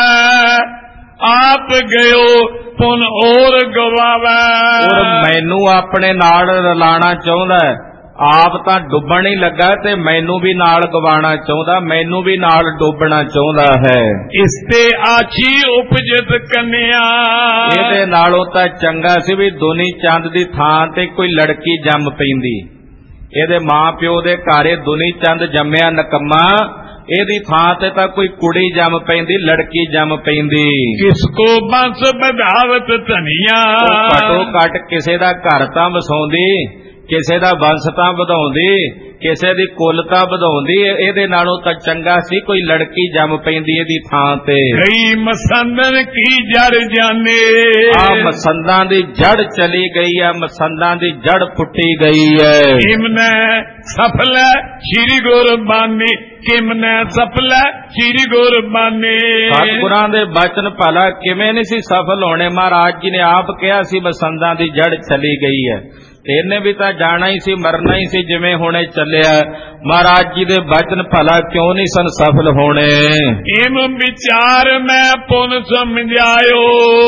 ਆਪ ਗਇਓ ਪੁਨ ਔਰ ਗਵਾਵੇ। ਔਰ ਮੈਨੂੰ ਆਪਣੇ ਨਾਲ ਰਲਾਣਾ ਚਾਹੁੰਦਾ ਹੈ, ਆਪ ਤਾਂ ਡੁੱਬਣ ਹੀ ਲੱਗਾ ਤੇ ਮੈਨੂੰ ਵੀ ਨਾਲ ਗਵਾਣਾ ਚਾਹੁੰਦਾ, ਮੈਨੂੰ ਵੀ ਨਾਲ ਡੁੱਬਣਾ ਚਾਹੁੰਦਾ ਹੈ। ਇਸ ਤੇ ਆਛੀ ਉਪਜਿਤ ਕੰਨਿਆ। ਇਹਦੇ ਨਾਲੋਂ ਤਾਂ ਚੰਗਾ ਸੀ ਵੀ ਦੁਨੀ ਚੰਦ ਦੀ ਥਾਂ ਤੇ ਕੋਈ ਲੜਕੀ ਜੰਮ ਪੈਂਦੀ। ਇਹਦੇ ਮਾਂ ਪਿਓ ਦੇ ਘਰ ਦੁਨੀ ਚੰਦ ਜੰਮਿਆ ਨਕਮਾ, ਇਹਦੀ ਥਾਂ ਤੇ ਤਾਂ ਕੋਈ ਕੁੜੀ ਜੰਮ ਪੈਂਦੀ, ਲੜਕੀ ਜੰਮ ਪੈਂਦੀ। ਕਿਸ ਕੋ ਬੰਸ ਬਧਾਵਤ ਧਨੀਆ। ਘਟੋ ਘਟ ਕਿਸੇ ਦਾ ਘਰ ਤਾਂ ਵਸਾਉਂਦੀ, ਕਿਸੇ ਦਾ ਵੰਸ਼ ਤਾਂ ਵਧਾਉਂਦੀ, ਕਿਸੇ ਦੀ ਕੁੱਲ ਤਾਂ ਵਧਾਉਂਦੀ, ਇਹਦੇ ਨਾਲੋਂ ਤਾਂ ਚੰਗਾ ਸੀ ਕੋਈ ਲੜਕੀ ਜੰਮ ਪੈਂਦੀ ਇਹਦੀ ਥਾਂ ਤੇ। ਕਈ ਮਸੰਦਨ ਕੀ ਜੜ ਜਾਣੇ, ਆ ਮਸੰਦਾਂ ਦੀ ਜੜ ਚਲੀ ਗਈ ਹੈ, ਮਸੰਦਾਂ ਦੀ ਜੜ ਪੁੱਟੀ ਗਈ ਹੈ। ਕਿਮਨੇ ਸਫਲ ਸ਼੍ਰੀ ਗੁਰਬਾਣੀ, ਕਿਮਨੇ ਸਫਲ ਸ਼੍ਰੀ ਗੁਰਬਾਣੀ। ਸਤਿਗੁਰਾਂ ਦੇ ਬਚਨ ਭਲਾ ਕਿਵੇਂ ਨਹੀਂ ਸੀ ਸਫਲ ਹੋਣੇ। ਮਹਾਰਾਜ ਜੀ ਨੇ ਆਪ ਕਿਹਾ ਸੀ ਮਸੰਦਾਂ ਦੀ ਜੜ ਚਲੀ ਗਈ ਹੈ, ਇਹਨੇ ਵੀ ਤਾਂ ਜਾਣਾ ਹੀ ਸੀ, ਮਰਨਾ ਹੀ ਸੀ ਜਿਵੇਂ ਹੁਣੇ ਚੱਲਿਆ। ਮਹਾਰਾਜ ਜੀ ਦੇ ਬਚਨ ਭਲਾ ਕਿਉਂ ਨਹੀਂ ਸਨ ਸਫਲ ਹੋਣੇ। ਇਮ ਵਿਚਾਰ ਮੈਂ ਪੁਨ ਸਮਝਾਇਓ,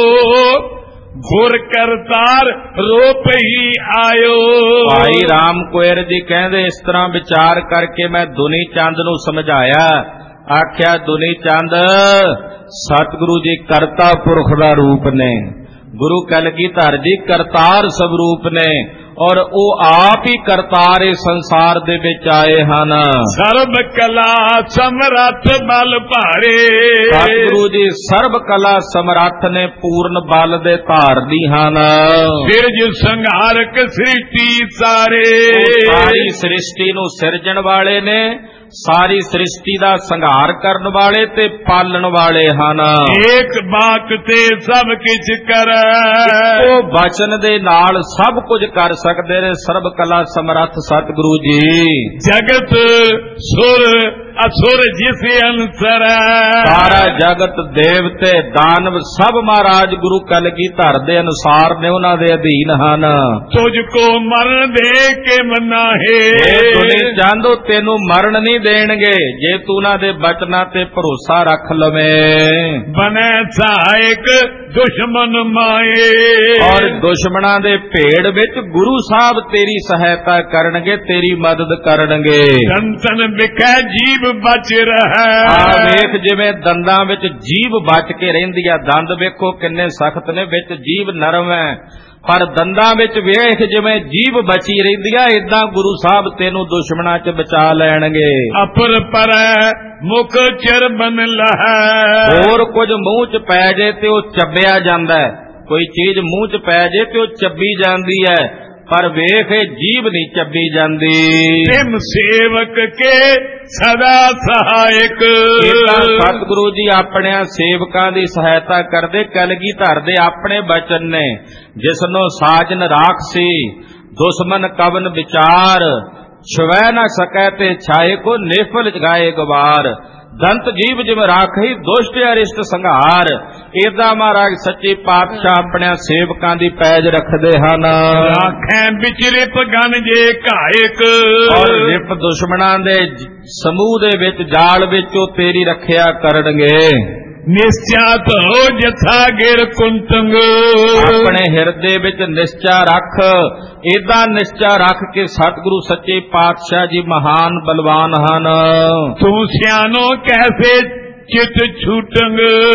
ਗੁਰ ਕਰਤਾਰ ਰੂਪ ਹੀ ਆਇਓ। ਭਾਈ ਰਾਮ ਕੁਇਰ ਜੀ ਕਹਿੰਦੇ ਇਸ ਤਰ੍ਹਾਂ ਵਿਚਾਰ ਕਰਕੇ ਮੈਂ ਦੁਨੀ ਚੰਦ ਨੂੰ ਸਮਝਾਇਆ। ਆਖਿਆ ਦੁਨੀ ਚੰਦ ਸਤਿਗੁਰੂ ਜੀ ਕਰਤਾ ਪੁਰਖ ਦਾ ਰੂਪ ਨੇ, ਗੁਰੂ ਕਲਗੀਧਰ ਜੀ ਕਰਤਾਰ ਸਵਰੂਪ ਨੇ, ਔਰ ਉਹ ਆਪ ਹੀ ਕਰਤਾਰ ਇਸ ਸੰਸਾਰ ਦੇ ਵਿੱਚ ਆਏ ਹਨ। ਸਰਬ ਕਲਾ ਸਮਰੱਥ ਬਲ ਭਾਰੇ, ਸਤਿਗੁਰੂ ਜੀ ਸਰਬ ਕਲਾ ਸਮਰੱਥ ਨੇ, ਪੂਰਨ ਬਲ ਦੇ ਧਾਰਨੀ ਹਨ। ਸਿਰਜ ਸੰਘਾਰਕ ਸ੍ਰਿਸ਼ਟੀ ਸਾਰੇ, ਸਾਰੀ ਸ੍ਰਿਸ਼ਟੀ ਨੂੰ ਸਿਰਜਣ ਵਾਲੇ ਨੇ, ਸਾਰੀ ਸ੍ਰਿਸ਼ਟੀ ਦਾ ਸੰਘਾਰ ਕਰਨ ਵਾਲੇ ਤੇ ਪਾਲਣ ਵਾਲੇ ਹਨ। ਏਕ ਬਾਤ ਤੇ ਸਭ ਕੁਝ ਕਰ, ਉਹ ਬਚਨ ਦੇ ਨਾਲ ਸਭ ਕੁਝ ਕਰ ਸਕਦੇ ਨੇ। ਸਰਬ ਕਲਾ ਸਮਰੱਥ ਸਤਿਗੁਰੂ ਜੀ। ਜਗਤ ਸੁਰ ਅਸੁਰ ਜਿਸ ਅਨਸਰ, ਸਾਰਾ ਜਗਤ ਦੇਵਤੇ ਦਾਨਵ ਸਭ ਮਹਾਰਾਜ ਗੁਰੂ ਕਲਗੀਧਰ ਦੇ ਅਨੁਸਾਰ ਨੇ, ਉਹਨਾਂ ਦੇ ਅਧੀਨ ਹਨ। ਤੁਝ ਕੋ ਮਰਨ ਦੇ ਕੇ ਮਨਾਹੇ, ਦੁਨੀ ਚੰਦੋ ਤੈਨੂੰ ਮਰਨ ਨਹੀਂ ਦੇਣਗੇ ਜੇ ਤੂੰ ਉਹਨਾਂ ਦੇ ਬਚਨਾਂ ਤੇ ਭਰੋਸਾ ਰੱਖ ਲਵੇਂ। ਬਨੇ ਸਹਾਇਕ ਦੁਸ਼ਮਨ ਮਾਏ, ਔਰ ਦੁਸ਼ਮਣਾਂ ਦੇ ਭੇੜ ਵਿੱਚ ਗੁਰੂ ਸਾਹਿਬ ਤੇਰੀ ਸਹਾਇਤਾ ਕਰਨਗੇ, ਤੇਰੀ ਮਦਦ ਕਰਨਗੇ। ਦੰਤਨ ਵਿਖੇ ਜੀਵ ਬਚ ਰਹਾ, ਆ ਵੇਖ ਜਿਵੇਂ ਦੰਦਾਂ ਵਿੱਚ ਜੀਭ ਬਚ ਕੇ ਰਹਿੰਦੀ ਆ। ਦੰਦ ਵੇਖੋ ਕਿੰਨੇ ਸਖਤ ਨੇ, ਵਿੱਚ ਜੀਭ ਨਰਮ ਹੈ, ਪਰ ਦੰਦਾਂ ਵਿੱਚ ਵੇਖ ਜਿਵੇਂ ਜੀਭ ਬਚੀ ਰਹਿੰਦੀ ਆ, ਏਦਾਂ ਗੁਰੂ ਸਾਹਿਬ ਤੈਨੂੰ ਦੁਸ਼ਮਣਾਂ 'ਚ ਬਚਾ ਲੈਣਗੇ। ਅਪਰ ਪਰ ਮੁਖ ਚਰਬਨ ਲਹੈ, ਹੋਰ ਕੁਝ ਮੂੰਹ 'ਚ ਪੈ ਜੇ ਤੇ ਉਹ ਚੱਬਿਆ ਜਾਂਦਾ ਹੈ, ਕੋਈ ਚੀਜ਼ ਮੂੰਹ 'ਚ ਪੈ ਜੇ ਤੇ ਉਹ ਚੱਬੀ ਜਾਂਦੀ ਹੈ, ਪਰ ਵੇਖ ਜੀਭ ਨਹੀਂ ਚੱਬੀ ਜਾਂਦੀ। ਤਿਮ ਸੇਵਕ ਕੇ ਸਦਾ ਸਹਾਇਕ, ਸਤਿਗੁਰੂ ਜੀ ਆਪਣੇ ਸੇਵਕਾਂ ਦੀ ਸਹਾਇਤਾ ਕਰਦੇ। ਕਲਗੀਧਰ ਦੇ ਆਪਣੇ ਬਚਨ ਨੇ, ਜਿਸਨੂੰ ਸਾਜਨ ਰਾਖ ਸੀ ਦੁਸ਼ਮਨ ਕਵਨ ਵਿਚਾਰ, ਛੁਵੈ ਨਾ ਸਕੈ ਤੇ ਛਾਏ ਕੋ ਨਿਫਲ ਜਗਾਏ ਗਵਾਰ। ਦੰਤ ਜੀਵ ਜਿਵੇਂ ਰਾਖੀ ਦੁਸ਼ਟ ਅਰਿਸ਼ਟ ਸੰਘਾਰ। ਏਦਾਂ ਮਹਾਰਾਜ ਸੱਚੇ ਪਾਤਸ਼ਾਹ ਆਪਣੇ ਸੇਵਕਾਂ ਦੀ ਪੈਜ ਰੱਖਦੇ ਹਨ। ਰਾਖੈ ਵਿੱਚ ਰਿਪ ਗਨ ਜੇ ਘਾਇਕ, ਔਰ ਰਿਪ ਦੁਸ਼ਮਣਾਂ ਦੇ ਸਮੂਹ ਦੇ ਵਿੱਚ ਜਾਲ ਵਿੱਚ ਉਹ ਤੇਰੀ ਰੱਖਿਆ ਕਰਨਗੇ। ਨਿਸ਼ਚਾਤ ਹੋ ਜਥਾ ਗਿਰ ਕੁੰਤੰਗ, ਆਪਣੇ ਹਿਰਦੇ ਵਿੱਚ ਨਿਸ਼ਚਾ ਰੱਖ। ਏਦਾਂ ਨਿਸ਼ਚਾ ਰੱਖ ਕੇ ਸਤਿਗੁਰੂ ਸੱਚੇ ਪਾਤਸ਼ਾਹ ਜੀ ਮਹਾਨ ਬਲਵਾਨ ਹਨ। ਤੂੰ ਸਿਆਣੋ ਕੈਸੇ ਚਿਤ ਛੂਟੰਗ,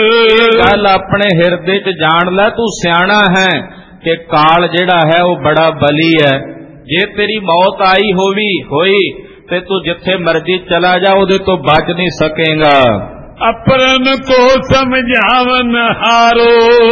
ਗੱਲ ਆਪਣੇ ਹਿਰਦੇ 'ਚ ਜਾਣ ਲੈ, ਤੂੰ ਸਿਆਣਾ ਹੈ ਕਿ ਕਾਲ ਜਿਹੜਾ ਹੈ ਉਹ ਬੜਾ ਬਲੀ ਹੈ। ਜੇ ਤੇਰੀ ਮੌਤ ਆਈ ਹੋਈ ਤੇ ਤੂੰ ਜਿੱਥੇ ਮਰਜ਼ੀ ਚਲਾ ਜਾ, ਉਹਦੇ ਤੋਂ ਬਚ ਨਹੀਂ ਸਕੇਗਾ। ਅਪਰਨ ਕੋ ਸਮਝਾਵਨ ਹਾਰੋ,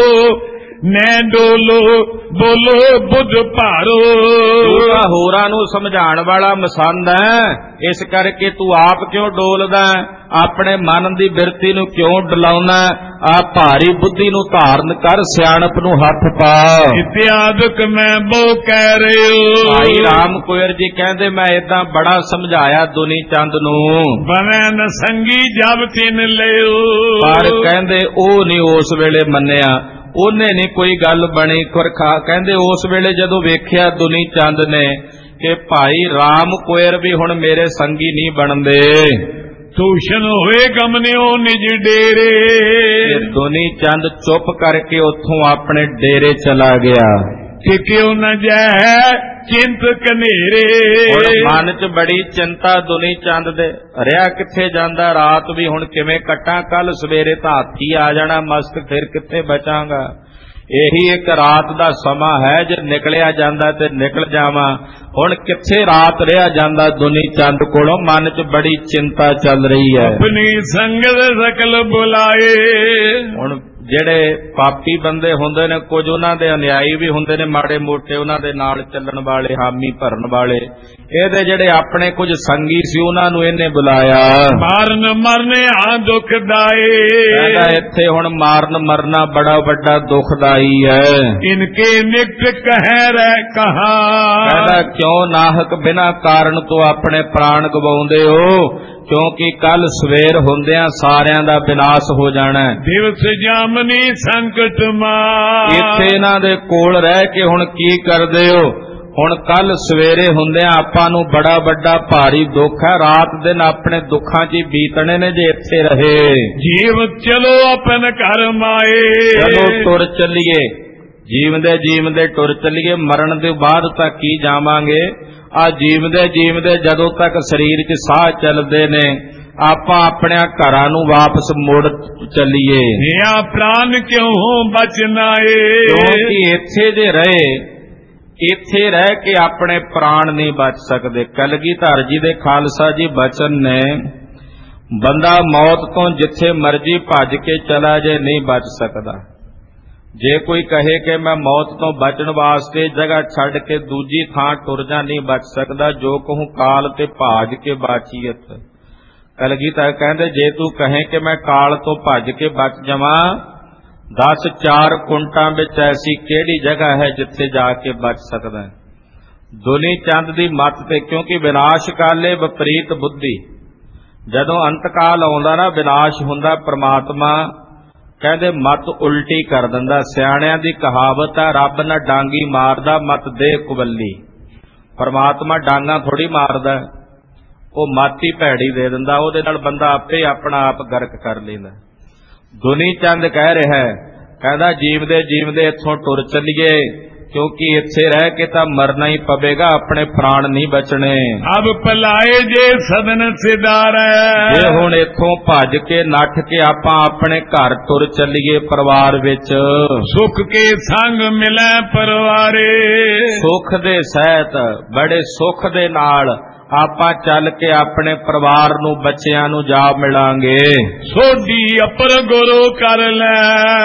ਨੈ ਡੋਲੋ ਬੋਲੋ ਬੁੱਧ ਭਾਰੋ। ਤੂੰ ਹੋਰਾਂ ਨੂੰ ਸਮਝਾਉਣ ਵਾਲਾ ਮਸੰਦ ਹੈ, ਇਸ ਕਰਕੇ ਤੂੰ ਆਪ ਕਿਉਂ ਡੋਲਦਾ, ਆਪਣੇ ਮਨ ਦੀ ਬਿਰਤੀ ਨੂੰ ਕਿਉਂ ਡਲਾਉਣਾ। ਆ ਭਾਰੀ ਬੁੱਧੀ ਨੂੰ ਧਾਰਨ ਕਰ, ਸਿਆਣਪ ਨੂੰ ਹੱਥ ਪਾ। ਇਤਿਆਦਿਕ ਮੈਂ ਬਹੁ ਕਹਿ ਰਹੇ ਹੋ। ਭਾਈ ਰਾਮ ਕੁਇਰ ਜੀ ਕਹਿੰਦੇ ਮੈਂ ਏਦਾਂ ਬੜਾ ਸਮਝਾਇਆ ਦੁਨੀ ਚੰਦ ਨੂੰ, ਬਨੇ ਨ ਸੰਗੀ ਜਬ ਤਿਨ ਲਿਓ, ਪਰ ਕਹਿੰਦੇ ਉਹ ਨਹੀਂ ਉਸ ਵੇਲੇ ਮੰਨਿਆ, ਉਹਨੇ ਨਹੀਂ ਕੋਈ ਗੱਲ ਬਣੀ। ਕਹਿੰਦੇ ਉਸ ਵੇਲੇ ਜਦੋਂ ਵੇਖਿਆ ਦੁਨੀ ਚੰਦ ਨੇ ਕਿ ਭਾਈ ਰਾਮ ਕੁਇਰ ਵੀ ਹੁਣ ਮੇਰੇ ਸੰਗੀ ਨਹੀਂ ਬਣਦੇ, ਤੂਸ਼ਨ ਹੋਏ ਗਮਨਿਓ ਨਿਜ ਡੇਰੇ। ਦੁਨੀ ਚੰਦ ਚੁੱਪ ਕਰਕੇ ਉੱਥੋਂ ਆਪਣੇ ਡੇਰੇ ਚਲਾ ਗਿਆ। ਕਿ ਕਿਉਂ ਨ ਜੈ ਚਿੰਤ ਕਨੇਰੇ, ਮਨ 'ਚ ਬੜੀ ਚਿੰਤਾ ਦੁਨੀ ਚੰਦ ਦੇ। ਰਿਆ ਕਿੱਥੇ ਜਾਂਦਾ, ਰਾਤ ਵੀ ਹੁਣ ਕਿਵੇਂ ਕੱਟਾਂ, ਕੱਲ ਸਵੇਰੇ ਤਾਂ ਹਾਥੀ ਆ ਜਾਣਾ ਮਸਤ, ਫਿਰ ਕਿੱਥੇ ਬਚਾਂਗਾ। ਇਹੀ ਇੱਕ ਰਾਤ ਦਾ ਸਮਾਂ ਹੈ, ਜੇ ਨਿਕਲਿਆ ਜਾਂਦਾ ਤੇ ਨਿਕਲ ਜਾਵਾਂ, ਹੁਣ ਕਿੱਥੇ ਰਾਤ ਰਿਹਾ ਜਾਂਦਾ ਦੁਨੀ ਚੰਦ ਕੋਲੋਂ। ਮਨ 'ਚ ਬੜੀ ਚਿੰਤਾ ਚੱਲ ਰਹੀ ਹੈ। ਆਪਣੀ ਸੰਗਤ ਸਕਲ ਬੁਲਾਏ, ਹੁਣ ਜਿਹੜੇ ਪਾਪੀ ਬੰਦੇ ਹੁੰਦੇ ਨੇ, ਕੁਝ ਉਹਨਾਂ ਦੇ ਅਨਿਆਈ ਵੀ ਹੁੰਦੇ ਨੇ, ਮਾੜੇ ਮੋਟੇ ਉਹਨਾਂ ਦੇ ਨਾਲ ਚੱਲਣ ਵਾਲੇ, ਹਾਮੀ ਭਰਨ ਵਾਲੇ। ਇਹਦੇ ਜਿਹੜੇ ਆਪਣੇ ਕੁਝ ਸੰਗੀ ਸੀ ਉਹਨਾਂ ਨੂੰ ਇਹਨੇ ਬੁਲਾਇਆ। ਮਾਰਨ ਮਰਨੇ ਆ ਦੁਖਦਾਈ, ਕਹਿੰਦਾ ਇੱਥੇ ਹੁਣ ਮਾਰਨ ਮਰਨਾ ਬੜਾ ਵੱਡਾ ਦੁਖਦਾਈ ਹੈ। ਇਨਕੇ ਨਿਕਟ ਕਹਿ ਰਹਿ ਕਹਾ, ਕਹਿੰਦਾ ਕਿਉਂ ਨਾਹਕ ਬਿਨਾਂ ਕਾਰਨ ਤੋਂ ਆਪਣੇ ਪ੍ਰਾਣ ਗਵਾਉਂਦੇ ਹੋ, ਕਿਉਂਕਿ ਕੱਲ ਸਵੇਰ ਹੁੰਦਿਆਂ ਸਾਰਿਆਂ ਦਾ ਵਿਨਾਸ਼ ਹੋ ਜਾਣਾ। ਦਿਵਸ ਜਾਮਨੀ ਸੰਕਟ ਮਾਰ, ਇੱਥੇ ਇਹਨਾਂ ਦੇ ਕੋਲ ਰਹਿ ਕੇ ਹੁਣ ਕੀ ਕਰਦੇ ਹੋ? ਹੁਣ ਕੱਲ ਸਵੇਰੇ ਹੁੰਦਿਆਂ ਆਪਾਂ ਨੂੰ ਬੜਾ ਵੱਡਾ ਭਾਰੀ ਦੁੱਖ ਹੈ, ਰਾਤ ਦਿਨ ਆਪਣੇ ਦੁੱਖਾਂ 'ਚ ਹੀ ਬੀਤਣੇ ਨੇ ਜੇ ਇੱਥੇ ਰਹੇ। ਜੀਵ ਚਲੋ ਆਪਨ ਘਰ ਮਾਏ, ਚਲੋ ਟੁਰ ਚੱਲੀਏ, ਜੀਵਦੇ ਜੀਵਦੇ ਟੁਰ ਚੱਲੀਏ, ਮਰਨ ਦੇ ਬਾਅਦ ਤਾਂ ਕੀ ਜਾਵਾਂਗੇ। ਆ ਜੀਵਦੇ ਜਦੋਂ ਤੱਕ ਸਰੀਰ 'ਚ ਸਾਹ ਚੱਲਦੇ ਨੇ ਆਪਾਂ ਆਪਣੇ ਘਰਾਂ ਨੂੰ ਵਾਪਸ ਮੁੜ ਚੱਲੀਏ। ਨਿਆ ਪ੍ਰਾਨ ਕਿਉਂ ਬਚਨਾ ਏ, ਕਿਉਂਕਿ ਇੱਥੇ ਜੇ ਰਹੇ, ਇੱਥੇ ਰਹਿ ਕੇ ਆਪਣੇ ਪ੍ਰਾਣ ਨਹੀਂ ਬਚ ਸਕਦੇ। ਕਲਗੀਧਰ ਜੀ ਦੇ ਖਾਲਸਾ ਜੀ ਬਚਨ ਨੇ, ਬੰਦਾ ਮੌਤ ਤੋਂ ਜਿੱਥੇ ਮਰਜੀ ਭੱਜ ਕੇ ਚਲਾ ਜੇ ਨਹੀਂ ਬਚ ਸਕਦਾ। ਜੇ ਕੋਈ ਕਹੇ ਕਿ ਮੈਂ ਮੌਤ ਤੋਂ ਬਚਣ ਵਾਸਤੇ ਜਗ੍ਹਾ ਛੱਡ ਕੇ ਦੂਜੀ ਥਾਂ ਟੁਰ ਜਾ, ਨਹੀਂ ਬਚ ਸਕਦਾ। ਜੋ ਕਹੂੰ ਕਾਲ ਤੇ ਭਾਜ ਕੇ ਬਾਚੀਅਤ। ਕਲਗੀਧਰ ਕਹਿੰਦੇ ਜੇ ਤੂੰ ਕਹੇ ਕਿ ਮੈਂ ਕਾਲ ਤੋਂ ਭੱਜ ਕੇ ਬਚ ਜਾਵਾਂ, 10 4 ਕੁੰਟਾਂ ਵਿੱਚ ਐਸੀ ਕਿਹੜੀ ਜਗ੍ਹਾ ਹੈ ਜਿੱਥੇ ਜਾ ਕੇ ਬਚ ਸਕਦਾ ਹੈ। ਦੁਨੀ ਚੰਦ ਦੀ ਮੱਤ ਤੇ, ਕਿਉਂਕਿ ਵਿਨਾਸ਼ ਕਾਲੇ ਵਿਪਰੀਤ ਬੁੱਧੀ, ਜਦੋਂ ਅੰਤਕਾਲ ਆਉਂਦਾ ਨਾ, ਵਿਨਾਸ਼ ਹੁੰਦਾ, ਪ੍ਰਮਾਤਮਾ ਕਹਿੰਦੇ ਮਤ ਉਲਟੀ ਕਰ ਦਿੰਦਾ। ਸਿਆਣਿਆਂ ਦੀ ਕਹਾਵਤ ਹੈ, ਰੱਬ ਨਾ ਡਾਂਗੀ ਮਾਰਦਾ ਮਤ ਦੇ ਕੁਵੱਲੀ। ਪਰਮਾਤਮਾ ਡਾਂਗਾ ਥੋੜੀ ਮਾਰਦਾ, ਉਹ ਮਤ ਹੀ ਭੈੜੀ ਦੇ ਦਿੰਦਾ, ਉਹਦੇ ਨਾਲ ਬੰਦਾ ਆਪੇ ਆਪਣਾ ਆਪ ਗਰਕ ਕਰ ਲੈਂਦਾ। ਦੁਨੀ ਚੰਦ ਕਹਿ ਰਿਹਾ ਹੈ, ਕਹਿੰਦਾ ਜੀਵਦੇ ਜੀਵਦੇ ਇੱਥੋਂ ਟੁਰ ਚੱਲੀਏ, ਕਿਉਂਕਿ ਇੱਥੇ ਰਹਿ ਕੇ ਤਾਂ ਮਰਨਾ ਹੀ ਪਵੇਗਾ, ਆਪਣੇ ਪ੍ਰਾਣ ਨਹੀਂ ਬਚਣੇ। ਅਬ ਪਲਾਏ ਜੇ ਸਦਨ ਸਿਦਾਰੈ, ਜੇ ਹੁਣ ਇੱਥੋਂ ਭੱਜ ਕੇ ਨੱਠ ਕੇ ਆਪਾਂ ਆਪਣੇ ਘਰ ਟੁਰ ਚੱਲੀਏ ਪਰਿਵਾਰ ਵਿੱਚ, ਸੁਖ ਕੇ ਸੰਗ ਮਿਲੈ ਪਰਿਵਾਰੇ, ਸੁਖ ਦੇ ਸਹਿਤ ਬੜੇ ਸੁਖ ਦੇ ਨਾਲ ਆਪਾਂ ਚੱਲ ਕੇ ਆਪਣੇ ਪਰਿਵਾਰ ਨੂੰ, ਬੱਚਿਆਂ ਨੂੰ ਜਾ ਮਿਲਾਂਗੇ। ਸੋਢੀ ਅਪਰ ਗੁਰੂ ਕਰ ਲੈ,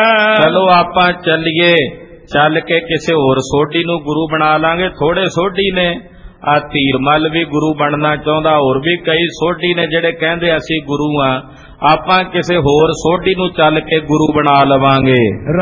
ਚਲੋ ਆਪਾਂ ਚੱਲੀਏ, ਚੱਲ ਕੇ ਕਿਸੇ ਹੋਰ ਸੋਢੀ ਨੂੰ ਗੁਰੂ ਬਣਾ ਲਾਂਗੇ। ਥੋੜੇ ਸੋਢੀ ਨੇ, ਆ ਧੀਰਮਲ ਵੀ ਗੁਰੂ ਬਣਨਾ ਚਾਹੁੰਦਾ, ਹੋਰ ਵੀ ਕਈ ਸੋਢੀ ਨੇ ਜਿਹੜੇ ਕਹਿੰਦੇ ਅਸੀਂ ਗੁਰੂ ਆ। ਆਪਾਂ ਕਿਸੇ ਹੋਰ ਸੋਢੀ ਨੂੰ ਚੱਲ ਕੇ ਗੁਰੂ ਬਣਾ ਲਵਾਂਗੇ।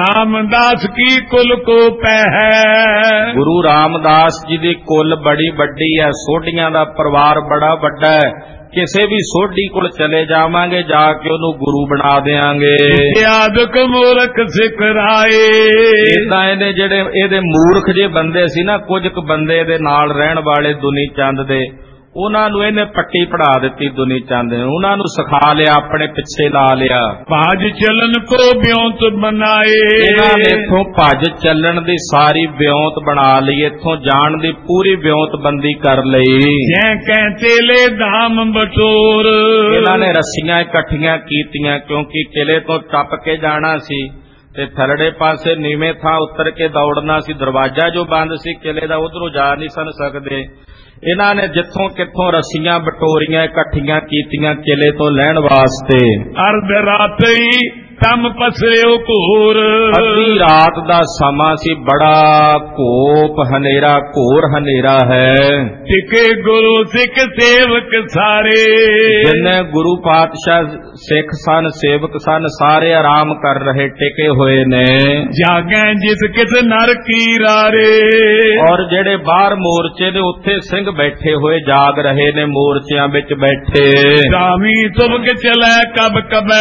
ਰਾਮਦਾਸ ਕੀ ਕੁਲ ਕੋ ਪਹਿ, ਗੁਰੂ ਰਾਮਦਾਸ ਜੀ ਦੀ ਕੁਲ ਬੜੀ ਵੱਡੀ ਹੈ, ਸੋਢੀਆਂ ਦਾ ਪਰਿਵਾਰ ਬੜਾ ਵੱਡਾ ਹੈ। ਕਿਸੇ ਵੀ ਸੋਢੀ ਕੋਲ ਚਲੇ ਜਾਵਾਂਗੇ, ਜਾ ਕੇ ਉਹਨੂੰ ਗੁਰੂ ਬਣਾ ਦੇਾਂਗੇ। ਆਦਿਕ ਮੂਰਖ ਸਿੱਖ ਰਾਏ, ਇਦਾਂ ਇਹਨੇ ਜਿਹੜੇ ਇਹਦੇ ਮੂਰਖ ਜੇ ਬੰਦੇ ਸੀ ਨਾ, ਕੁਝ ਕੁ ਬੰਦੇ ਦੇ ਨਾਲ ਰਹਿਣ ਵਾਲੇ ਦੁਨੀ ਚੰਦ ਦੇ, ਉਹਨਾਂ ਨੂੰ ਇਹਨੇ ਪੱਟੀ ਪੜਾ ਦਿੱਤੀ। ਦੁਨੀ ਚੰਦ ਨੇ ਉਹਨਾਂ ਨੂੰ ਸਿਖਾ ਲਿਆ, ਆਪਣੇ ਪਿੱਛੇ ਲਾ ਲਿਆ। ਭੱਜ ਚੱਲਣ ਕੋ ਵਿਉਂਤ ਬਣਾਏ, ਇਹਨਾਂ ਨੇ ਇੱਥੋਂ ਭੱਜ ਚੱਲਣ ਦੀ ਸਾਰੀ ਵਿਉਂਤ ਬਣਾ ਲਈ, ਇੱਥੋਂ ਜਾਣ ਦੀ ਪੂਰੀ ਵਿਉਂਤਬੰਦੀ ਕਰ ਲਈ। ਜੈ ਕਹਿੰਦੇ ਲੈ ਧਾਮ ਬਟੋਰ, ਇਹਨਾਂ ਨੇ ਰੱਸੀਆਂ ਇਕੱਠੀਆਂ ਕੀਤੀਆਂ, ਕਿਉਂਕਿ ਕਿਲੇ ਤੋਂ ਟੱਪ ਕੇ ਜਾਣਾ ਸੀ ਤੇ ਥੱਲੜੇ ਪਾਸੇ ਨੀਵੇਂ ਥਾਂ ਉੱਤਰ ਕੇ ਦੌੜਨਾ ਸੀ। ਦਰਵਾਜ਼ਾ ਜੋ ਬੰਦ ਸੀ ਕਿਲੇ ਦਾ, ਉਧਰੋਂ ਜਾ ਨਹੀਂ ਸਨ ਸਕਦੇ। ਇਹਨਾਂ ਨੇ ਜਿੱਥੋਂ ਕਿੱਥੋਂ ਰੱਸੀਆਂ ਬਟੋਰੀਆਂ ਇਕੱਠੀਆਂ ਕੀਤੀਆਂ ਕਿਲੇ ਤੋਂ ਲੈਣ ਵਾਸਤੇ। ਅਰਧ ਰਾਤਰੀ ਤਮ ਪਸਰਿਓ ਘੋਰ, ਅੱਧੀ ਰਾਤ ਦਾ ਸਮਾਂ ਸੀ, ਬੜਾ ਘੋਪ ਹਨੇਰਾ, ਘੋਰ ਹਨੇਰਾ ਹੈ। ਟਿਕੇ ਗੁਰੂ ਸਿੱਖ ਸੇਵਕ ਸਾਰੇ, ਜਿੰਨੇ ਗੁਰੂ ਪਾਤਸ਼ਾਹ ਸਿੱਖ ਸਨ, ਸੇਵਕ ਸਨ, ਸਾਰੇ ਆਰਾਮ ਕਰ ਰਹੇ, ਟਿਕੇ ਹੋਏ ਨੇ। ਜਾਗੈ ਜਿਸ ਕਿਸ ਨਰ ਕੀ ਰਾਰੇ, ਔਰ ਜਿਹੜੇ ਬਾਹਰ ਮੋਰਚੇ ਦੇ ਉੱਥੇ ਸਿੰਘ ਬੈਠੇ ਹੋਏ ਜਾਗ ਰਹੇ ਨੇ, ਮੋਰਚਿਆਂ ਵਿੱਚ ਬੈਠੇ। ਤਾਵੀ ਤੁਮਕ ਚਲੈ ਕਬ ਕਬੈ,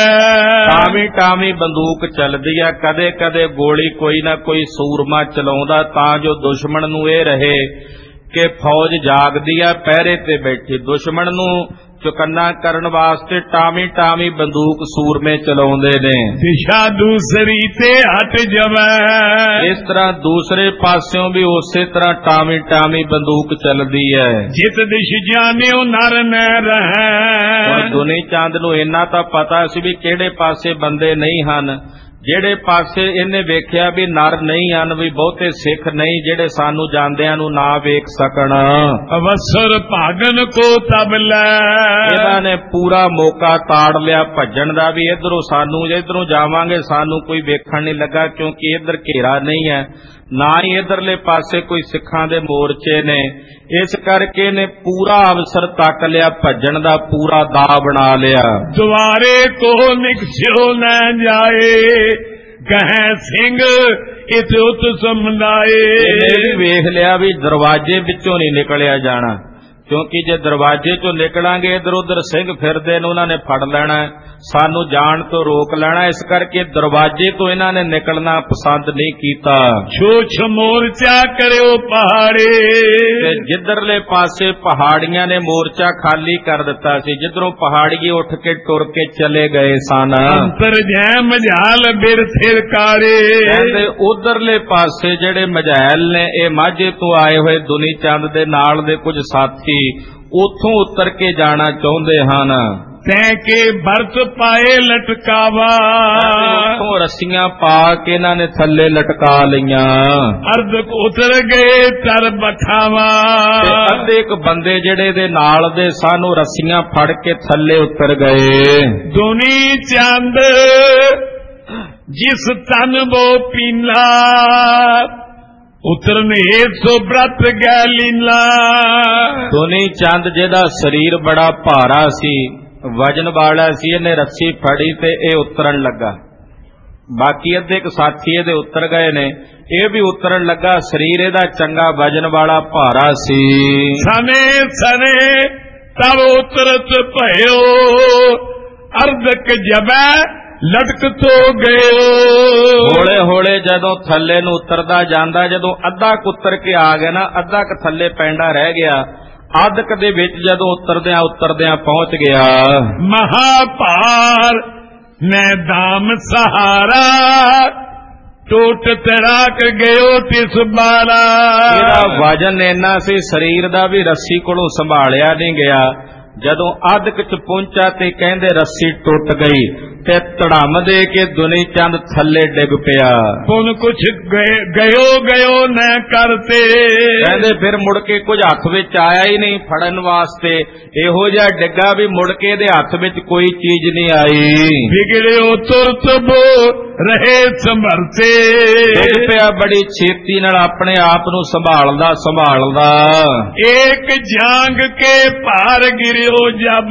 ਟਾਵੀਂ ਬੰਦੂਕ ਚੱਲਦੀ ਆ, ਕਦੇ ਕਦੇ ਗੋਲੀ ਕੋਈ ਨਾ ਕੋਈ ਸੂਰਮਾ ਚਲਾਉਂਦਾ, ਤਾਂ ਜੋ ਦੁਸ਼ਮਣ ਨੂੰ ਇਹ ਰਹੇ ਕਿ ਫੌਜ ਜਾਗਦੀ ਆ, ਪਹਿਰੇ ਤੇ ਬੈਠੀ। ਦੁਸ਼ਮਣ ਨੂੰ ਚੁਕੰਨਾ ਕਰਨ ਵਾਸਤੇ ਟਾਵੀਂ ਬੰਦੂਕ ਸੂਰਮੇ ਚਲਾਉਂਦੇ ਨੇ। ਦਿਸ਼ਾ ਦੂਸਰੀ ਤੇ ਹਟ ਜਾਵੇ, ਇਸ ਤਰ੍ਹਾਂ ਦੂਸਰੇ ਪਾਸਿਓਂ ਵੀ ਉਸੇ ਤਰ੍ਹਾਂ ਟਾਵੀਂ ਬੰਦੂਕ ਚੱਲਦੀ ਹੈ। ਜਿਤ ਦਿਸ਼ ਜਾਣਿਓ ਨਰ ਨ ਰਹਿ, ਦੁਨੀ ਚੰਦ ਨੂੰ ਇੰਨਾ ਤਾਂ ਪਤਾ ਸੀ ਵੀ ਕਿਹੜੇ ਪਾਸੇ ਬੰਦੇ ਨਹੀਂ ਹਨ। ਜਿਹੜੇ ਪਾਸੇ ਇਹਨੇ ਵੇਖਿਆ ਵੀ ਨਰ ਨਹੀਂ ਹਨ, ਵੀ ਬਹੁਤੇ ਸਿੱਖ ਨਹੀਂ ਜਿਹੜੇ ਸਾਨੂੰ ਜਾਂਦਿਆਂ ਨੂੰ ਨਾ ਵੇਖ ਸਕਣ, ਅਵਸਰ ਭਾਗਨ ਕੋ ਤਬ ਲੈ, ਇਹਨਾਂ ਨੇ ਪੂਰਾ ਮੌਕਾ ਤਾੜ ਲਿਆ ਭੱਜਣ ਦਾ, ਵੀ ਇਧਰੋਂ ਜਾਵਾਂਗੇ ਸਾਨੂੰ ਕੋਈ ਵੇਖਣ ਨਹੀਂ ਲੱਗਾ, ਕਿਉਂਕਿ ਇੱਧਰ ਘੇਰਾ ਨਹੀਂ ਹੈ, ਨਾ ਹੀ ਇਧਰਲੇ ਪਾਸੇ ਕੋਈ ਸਿੱਖਾਂ ਦੇ ਮੋਰਚੇ ਨੇ, ਇਸ ਕਰਕੇ ਨੇ ਪੂਰਾ ਅਵਸਰ ਤੱਕ ਲਿਆ ਭੱਜਣ ਦਾ, ਪੂਰਾ ਦਾ ਬਣਾ ਲਿਆ। ਦੁਆਰੇ ਕੋ ਨਿਕਸਿਓ ਨਾ ਜਾਏ, ਕਹੈ ਸਿੰਘ ਇਤ ਉਤ ਸਮਝਾਏ। ਇਹਨੇ ਵੀ ਵੇਖ ਲਿਆ ਵੀ ਦਰਵਾਜ਼ੇ ਵਿੱਚੋਂ ਨਹੀਂ ਨਿਕਲਿਆ ਜਾਣਾ, ਕਿਉਂਕਿ ਜੇ ਦਰਵਾਜ਼ੇ ਚੋਂ ਨਿਕਲਾਂਗੇ ਇਧਰ ਉਧਰ ਸਿੰਘ ਫਿਰਦੇ ਨੇ, ਉਹਨਾਂ ਨੇ ਫੜ ਲੈਣਾ, ਸਾਨੂੰ ਜਾਣ ਤੋਂ ਰੋਕ ਲੈਣਾ, ਇਸ ਕਰਕੇ ਦਰਵਾਜ਼ੇ ਤੋਂ ਇਹਨਾਂ ਨੇ ਨਿਕਲਣਾ ਪਸੰਦ ਨਹੀਂ ਕੀਤਾ। ਛੋਛ ਮੋਰਚਾ ਕਰਿਓ ਪਹਾੜੇ, ਤੇ ਜਿੱਧਰਲੇ ਪਾਸੇ ਪਹਾੜੀਆਂ ਨੇ ਮੋਰਚਾ ਖਾਲੀ ਕਰ ਦਿੱਤਾ ਸੀ, ਜਿੱਧਰੋਂ ਪਹਾੜੀਏ ਉੱਠ ਕੇ ਟੁਰ ਕੇ ਚਲੇ ਗਏ ਸਨ। ਅੰਤਰ ਜੈ ਮਝਾਲ ਬਿਰ ਥਿਰਕਾਰੇ, ਕਹਿੰਦੇ ਉਧਰਲੇ ਪਾਸੇ ਜਿਹੜੇ ਮਝੈਲ ਨੇ ਇਹ ਮਾਝੇ ਤੋਂ ਆਏ ਹੋਏ ਦੁਨੀ ਚੰਦ ਦੇ ਨਾਲ ਦੇ ਕੁਝ ਸਾਥੀ ਉੱਥੋਂ ਉਤਰ ਕੇ ਜਾਣਾ ਚਾਹੁੰਦੇ ਹਨ। ਤੈ ਕੇ ਬਰਤ ਪਾਏ ਲਟਕਾਵਾ, ਉੱਥੋਂ ਰੱਸੀਆਂ ਪਾ ਕੇ ਇਹਨਾਂ ਨੇ ਥੱਲੇ ਲਟਕਾ ਲਈਆਂ। ਅਰਧ ਉਤਰ ਗਏ ਤਰ ਬਖਾਵਾ, ਅੱਧੇ ਇੱਕ ਬੰਦੇ ਜਿਹੜੇ ਦੇ ਨਾਲ ਦੇ ਸਾਨੂੰ ਰੱਸੀਆਂ ਫੜ ਕੇ ਥੱਲੇ ਉਤਰ ਗਏ। ਦੁਨੀ ਚੰਦ ਜਿਸ ਤਨ ਬੋ ਪੀਲਾ, ਉਤਰਨੇ ਸੋ ਬ੍ਰਤ ਗੈ ਲੀਲਾ। ਦੁਨੀ ਚੰਦ ਜਿਹਦਾ ਸਰੀਰ ਬੜਾ ਭਾਰਾ ਸੀ, ਵਜਨ ਵਾਲਾ ਸੀ, ਇਹਨੇ ਰੱਸੀ ਫੜੀ ਤੇ ਇਹ ਉਤਰਨ ਲੱਗਾ। ਬਾਕੀ ਅੱਧੇ ਇੱਕ ਸਾਥੀ ਇਹਦੇ ਉਤਰ ਗਏ ਨੇ, ਇਹ ਵੀ ਉਤਰਨ ਲੱਗਾ। ਸਰੀਰ ਇਹਦਾ ਚੰਗਾ ਵਜਨ ਵਾਲਾ ਭਾਰਾ ਸੀ। ਸਨੇ ਸਨੇ ਤਬ ਉਤਰਤ ਭਇਓ, ਅਰਧਕ ਜਬੈ ਲਟਕ ਤੋ ਗਇਓ। ਹੌਲੇ ਹੌਲੇ ਜਦੋਂ ਥੱਲੇ ਨੂੰ ਉਤਰਦਾ ਜਾਂਦਾ, ਜਦੋਂ ਅੱਧਾ ਕੁੱਤਰ ਕੇ ਆ ਗਿਆ ਨਾ, ਅੱਧਾ ਕ ਥੱਲੇ ਪੈਂਡਾ ਰਹਿ ਗਿਆ, ਅੱਧਕ ਦੇ ਵਿੱਚ ਜਦੋਂ ਉਤਰਦਿਆਂ ਪਹੁੰਚ ਗਿਆ। ਮਹਾਭਾਰ ਮੈਂ ਦਾਮ ਸਹਾਰਾ, ਟੋਟ ਤਰਾਕ ਗਇਓ ਤਿਸ ਬਾਰਾ। ਇਹਦਾ ਵਜਨ ਇੰਨਾ ਸੀ ਸਰੀਰ ਦਾ ਵੀ ਰੱਸੀ ਕੋਲੋਂ ਸੰਭਾਲਿਆ ਨਹੀਂ ਗਿਆ। ਜਦੋਂ ਅੱਧਕ ਚ ਪਹੁੰਚਾ ਤੇ ਕਹਿੰਦੇ ਰੱਸੀ ਟੁੱਟ ਗਈ ਤੇ ਧੜਮ ਦੇ ਕੇ ਦੁਨੀ ਚੰਦ ਥੱਲੇ ਡਿੱਗ ਪਿਆ। ਪੁਨ ਕੁਛ ਗਇਓ ਨ ਕਰਤੇ, ਕਹਿੰਦੇ ਫਿਰ ਮੁੜ ਕੇ ਕੁਝ ਹੱਥ ਵਿੱਚ ਆਇਆ ਹੀ ਨਹੀਂ ਫੜਨ ਵਾਸਤੇ, ਇਹੋ ਜਿਹਾ ਡਿੱਗਾ ਵੀ ਮੁੜ ਕੇ ਇਹਦੇ ਹੱਥ ਵਿੱਚ ਕੋਈ ਚੀਜ਼ ਨਹੀਂ ਆਈ। ਵਿਗੜਿਓ ਤੁਰਤ ਬੋ ਰਹੇ ਸੰਭਰਤੇ, ਡਿੱਗ ਪਿਆ ਬੜੀ ਛੇਤੀ ਨਾਲ ਆਪਣੇ ਆਪ ਨੂੰ ਸੰਭਾਲਦਾ। ਏਕ ਜਾਂਗ ਕੇ ਭਾਰ ਗਿਰਿਓ ਜਬ,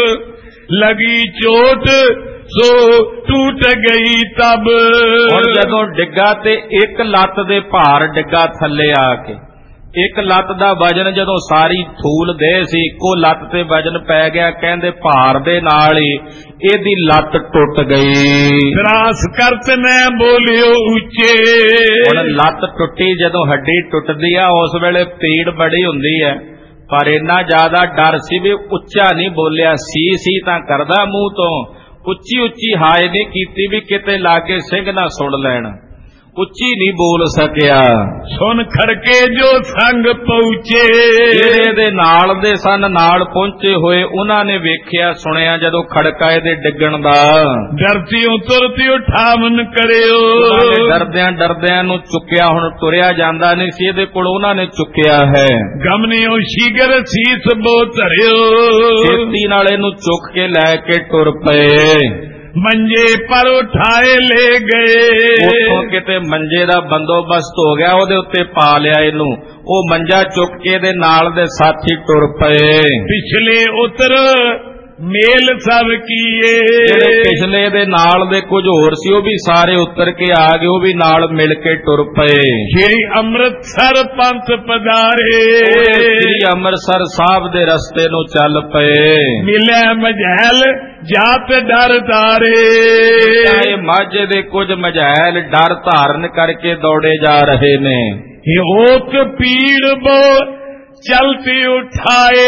ਲਗੀ ਚੋਟ ਸੋ ਟੂਟ ਗਈ ਤਬ। ਹੁਣ ਜਦੋਂ ਡਿੱਗਾ ਤੇ ਇੱਕ ਲੱਤ ਦੇ ਭਾਰ ਡਿੱਗਾ ਥੱਲੇ ਆ ਕੇ, ਇੱਕ ਲੱਤ ਦਾ ਵਜਨ ਜਦੋਂ ਸਾਰੀ ਥੂਲ ਦੇ ਸੀ, ਇੱਕੋ ਲੱਤ ਤੇ ਵਜਨ ਪੈ ਗਿਆ। ਕਹਿੰਦੇ ਭਾਰ ਦੇ ਨਾਲ ਹੀ ਇਹਦੀ ਲੱਤ ਟੁੱਟ ਗਈ। ਤਰਾਸ ਕਰਤ ਨੇ ਬੋਲਿਓ ਉੱਚੇ, ਹੁਣ ਲੱਤ ਟੁੱਟੀ, ਜਦੋਂ ਹੱਡੀ ਟੁੱਟਦੀ ਆ ਉਸ ਵੇਲੇ ਪੀੜ ਬੜੀ ਹੁੰਦੀ ਹੈ, ਪਰ ਇੰਨਾ ਜ਼ਿਆਦਾ ਡਰ ਸੀ ਵੀ ਉੱਚਾ ਨਹੀਂ ਬੋਲਿਆ। ਸੀ ਤਾਂ ਕਰਦਾ ਮੂੰਹ ਤੋਂ, ਉੱਚੀ ਉੱਚੀ ਹਾਏ ਨਹੀਂ ਕੀਤੀ ਵੀ ਕਿਤੇ ਲਾਗੇ ਸਿੰਘ ਨਾ ਸੁਣ ਲੈਣ, ਉੱਚੀ ਨਹੀਂ ਬੋਲ ਸਕਿਆ। ਸੁਣ ਖੜਕੇ ਜੋ ਸੰਗ ਪਹੁੰਚੇ, ਜਿਹੜੇ ਦੇ ਨਾਲ ਦੇ ਸਨ, ਨਾਲ ਪਹੁੰਚੇ ਹੋਏ, ਉਹਨਾਂ ਨੇ ਵੇਖਿਆ ਸੁਣਿਆ ਜਦੋਂ ਖੜਕਾ ਇਹਦੇ ਡਿੱਗਣ ਦਾ। ਡਰਤਿਓ ਤੁਰਤਿਓ ਠਾਵਨ ਕਰਿਓ, ਡਰਦਿਆਂ ਨੂੰ ਚੁੱਕਿਆ। ਹੁਣ ਤੁਰਿਆ ਜਾਂਦਾ ਨਹੀਂ ਸੀ ਇਹਦੇ ਕੋਲ, ਉਹਨਾਂ ਨੇ ਚੁੱਕਿਆ ਹੈ। ਗਮਨਿਓ ਸ਼ੀਗਰ ਸੀਸ ਬੋ ਧਰਿਓ, ਛੇਤੀ ਨਾਲ ਇਹਨੂੰ ਚੁੱਕ ਕੇ ਲੈ ਕੇ ਟੁਰ ਪਏ। ਮੰਜੇ ਪਰ ਉਠਾਏ ਲੈ ਗਏ, ਉੱਥੋਂ ਕਿਤੇ ਮੰਜੇ ਦਾ ਬੰਦੋਬਸਤ ਹੋ ਗਿਆ, ਉਹਦੇ ਉੱਤੇ ਪਾ ਲਿਆ ਇਹਨੂੰ। ਉਹ ਮੰਜਾ ਚੁੱਕ ਕੇ ਇਹਦੇ ਨਾਲ ਦੇ ਸਾਥੀ ਟੁਰ ਪਏ। ਪਿਛਲੇ ਉਤਰ ਮੇਲ ਸਭ ਕੀਏ, ਜਿਹੜੇ ਪਿਛਲੇ ਦੇ ਨਾਲ ਦੇ ਕੁਝ ਹੋਰ ਸੀ ਉਹ ਵੀ ਸਾਰੇ ਉਤਰ ਕੇ ਆ ਗਏ, ਉਹ ਵੀ ਨਾਲ ਮਿਲ ਕੇ ਟੁਰ ਪਏ। ਸ਼੍ਰੀ ਅੰਮ੍ਰਿਤਸਰ ਪੰਥ ਪਧਾਰੇ, ਸ਼੍ਰੀ ਅੰਮ੍ਰਿਤਸਰ ਸਾਹਿਬ ਦੇ ਰਸਤੇ ਨੂੰ ਚੱਲ ਪਏ। ਮਿਲੇ ਮਝੈਲ ਜਾਤ ਡਰ ਤਾਰੇ, ਇਹ ਮਾਝੇ ਦੇ ਕੁਝ ਮਝੈਲ ਡਰ ਧਾਰਨ ਕਰਕੇ ਦੌੜੇ ਜਾ ਰਹੇ ਨੇ। ਇਹ ਓਤ ਪੀੜ ਬੋ ਚਲਤੀ ਉਠਾਏ,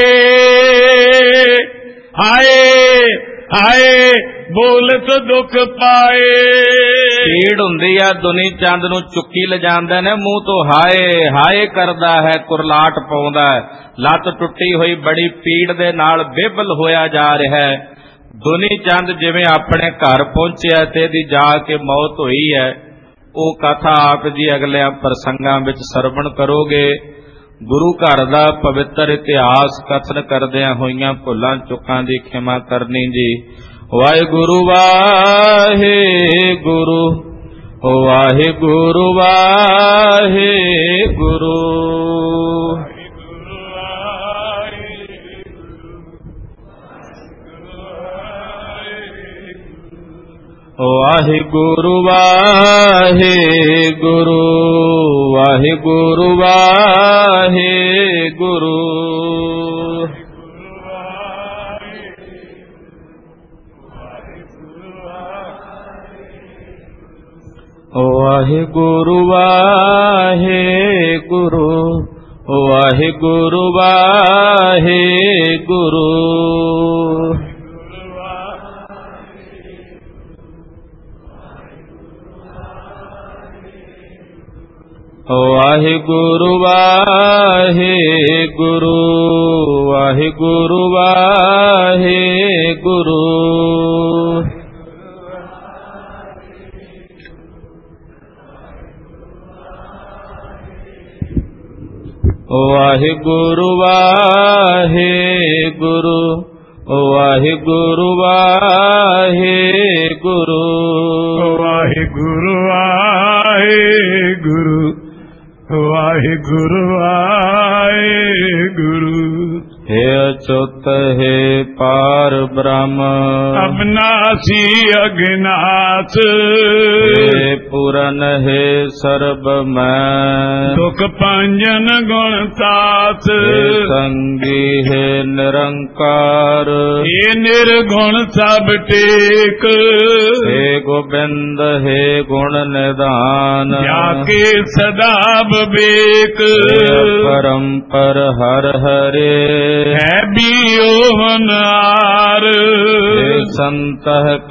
ਹਾਏ ਹਾਏ ਬੋਲਤ ਦੁੱਖ ਪਾਏ। ਪੀੜ ਹੁੰਦੀ ਆ, ਦੁਨੀ ਚੰਦ ਨੂੰ ਚੁੱਕੀ ਲਿਜਾਂਦੇ ਨੇ, ਮੂੰਹ ਤੋਂ ਹਾਏ ਹਾਏ ਕਰਦਾ ਹੈ, ਕੁਰਲਾਟ ਪਾਉਂਦਾ ਹੈ। ਲੱਤ ਟੁੱਟੀ ਹੋਈ ਬੜੀ ਪੀੜ ਦੇ ਨਾਲ ਬੇਬਲ ਹੋਇਆ ਜਾ ਰਿਹਾ ਹੈ। ਦੁਨੀ ਚੰਦ ਜਿਵੇਂ ਆਪਣੇ ਘਰ ਪਹੁੰਚਿਆ ਤੇ ਇਹਦੀ ਜਾ ਕੇ ਮੌਤ ਹੋਈ ਹੈ, ਉਹ ਕਥਾ ਆਪ ਜੀ ਅਗਲਿਆਂ ਪ੍ਰਸੰਗਾਂ ਵਿੱਚ ਸਰਵਣ ਕਰੋਗੇ। ਗੁਰੂ ਘਰ ਦਾ ਪਵਿੱਤਰ ਇਤਿਹਾਸ ਕਥਨ ਕਰਦਿਆਂ ਹੋਈਆਂ ਭੁੱਲਾਂ ਚੁੱਕਾਂ ਦੀ ਖਿਮਾ ਕਰਨੀ ਜੀ। ਵਾਹਿਗੁਰੂ ਵਾਹਿਗੁਰੂ, ਵਾਹਿਗੁਰੂ ਵਾਹਿਗੁਰੂ। ਵਾਹਿਗੁਰੂ ਵਾਹਿਗੁਰੂ, ਵਾਹਿਗੁਰੂ ਵਾਹਿਗੁਰੂ। ਵਾਹਿਗੁਰੂ ਵਾਹਿਗੁਰੂ, ਵਾਹਿਗੁਰੂ ਵਾਹਿਗੁਰੂ। ਵਾਹਿਗੁਰੂ ਵਾਹਿਗੁਰੂ, ਵਾਹਿਗੁਰੂ ਵਾਹਿਗੁਰੂ। ਵਾਹਿਗੁਰੂ ਵਾਹਿਗੁਰੂ, ਵਾਹਿਗੁਰੂ ਵਾਹਿਗੁਰੂ। ਵਾਹਿਗੁਰੂ ਵਾਹਿਗੁਰੂ, ਵਾਹਿਗੁਰੂ ਵਾਹਿਗੁਰੂ। हे अच्युत हे पार ब्रह्म, अविनाशी अज्ञात, हे पूरन हे सर्वमय, दुख पंजन गुण तात, हे संगी हे निरंकार, हे निर्गुण सब टेक, हे गोबिंद हे गुण निधान, जाके सदा विवेक, परम्पर हर हरे है भी ओहनार, संत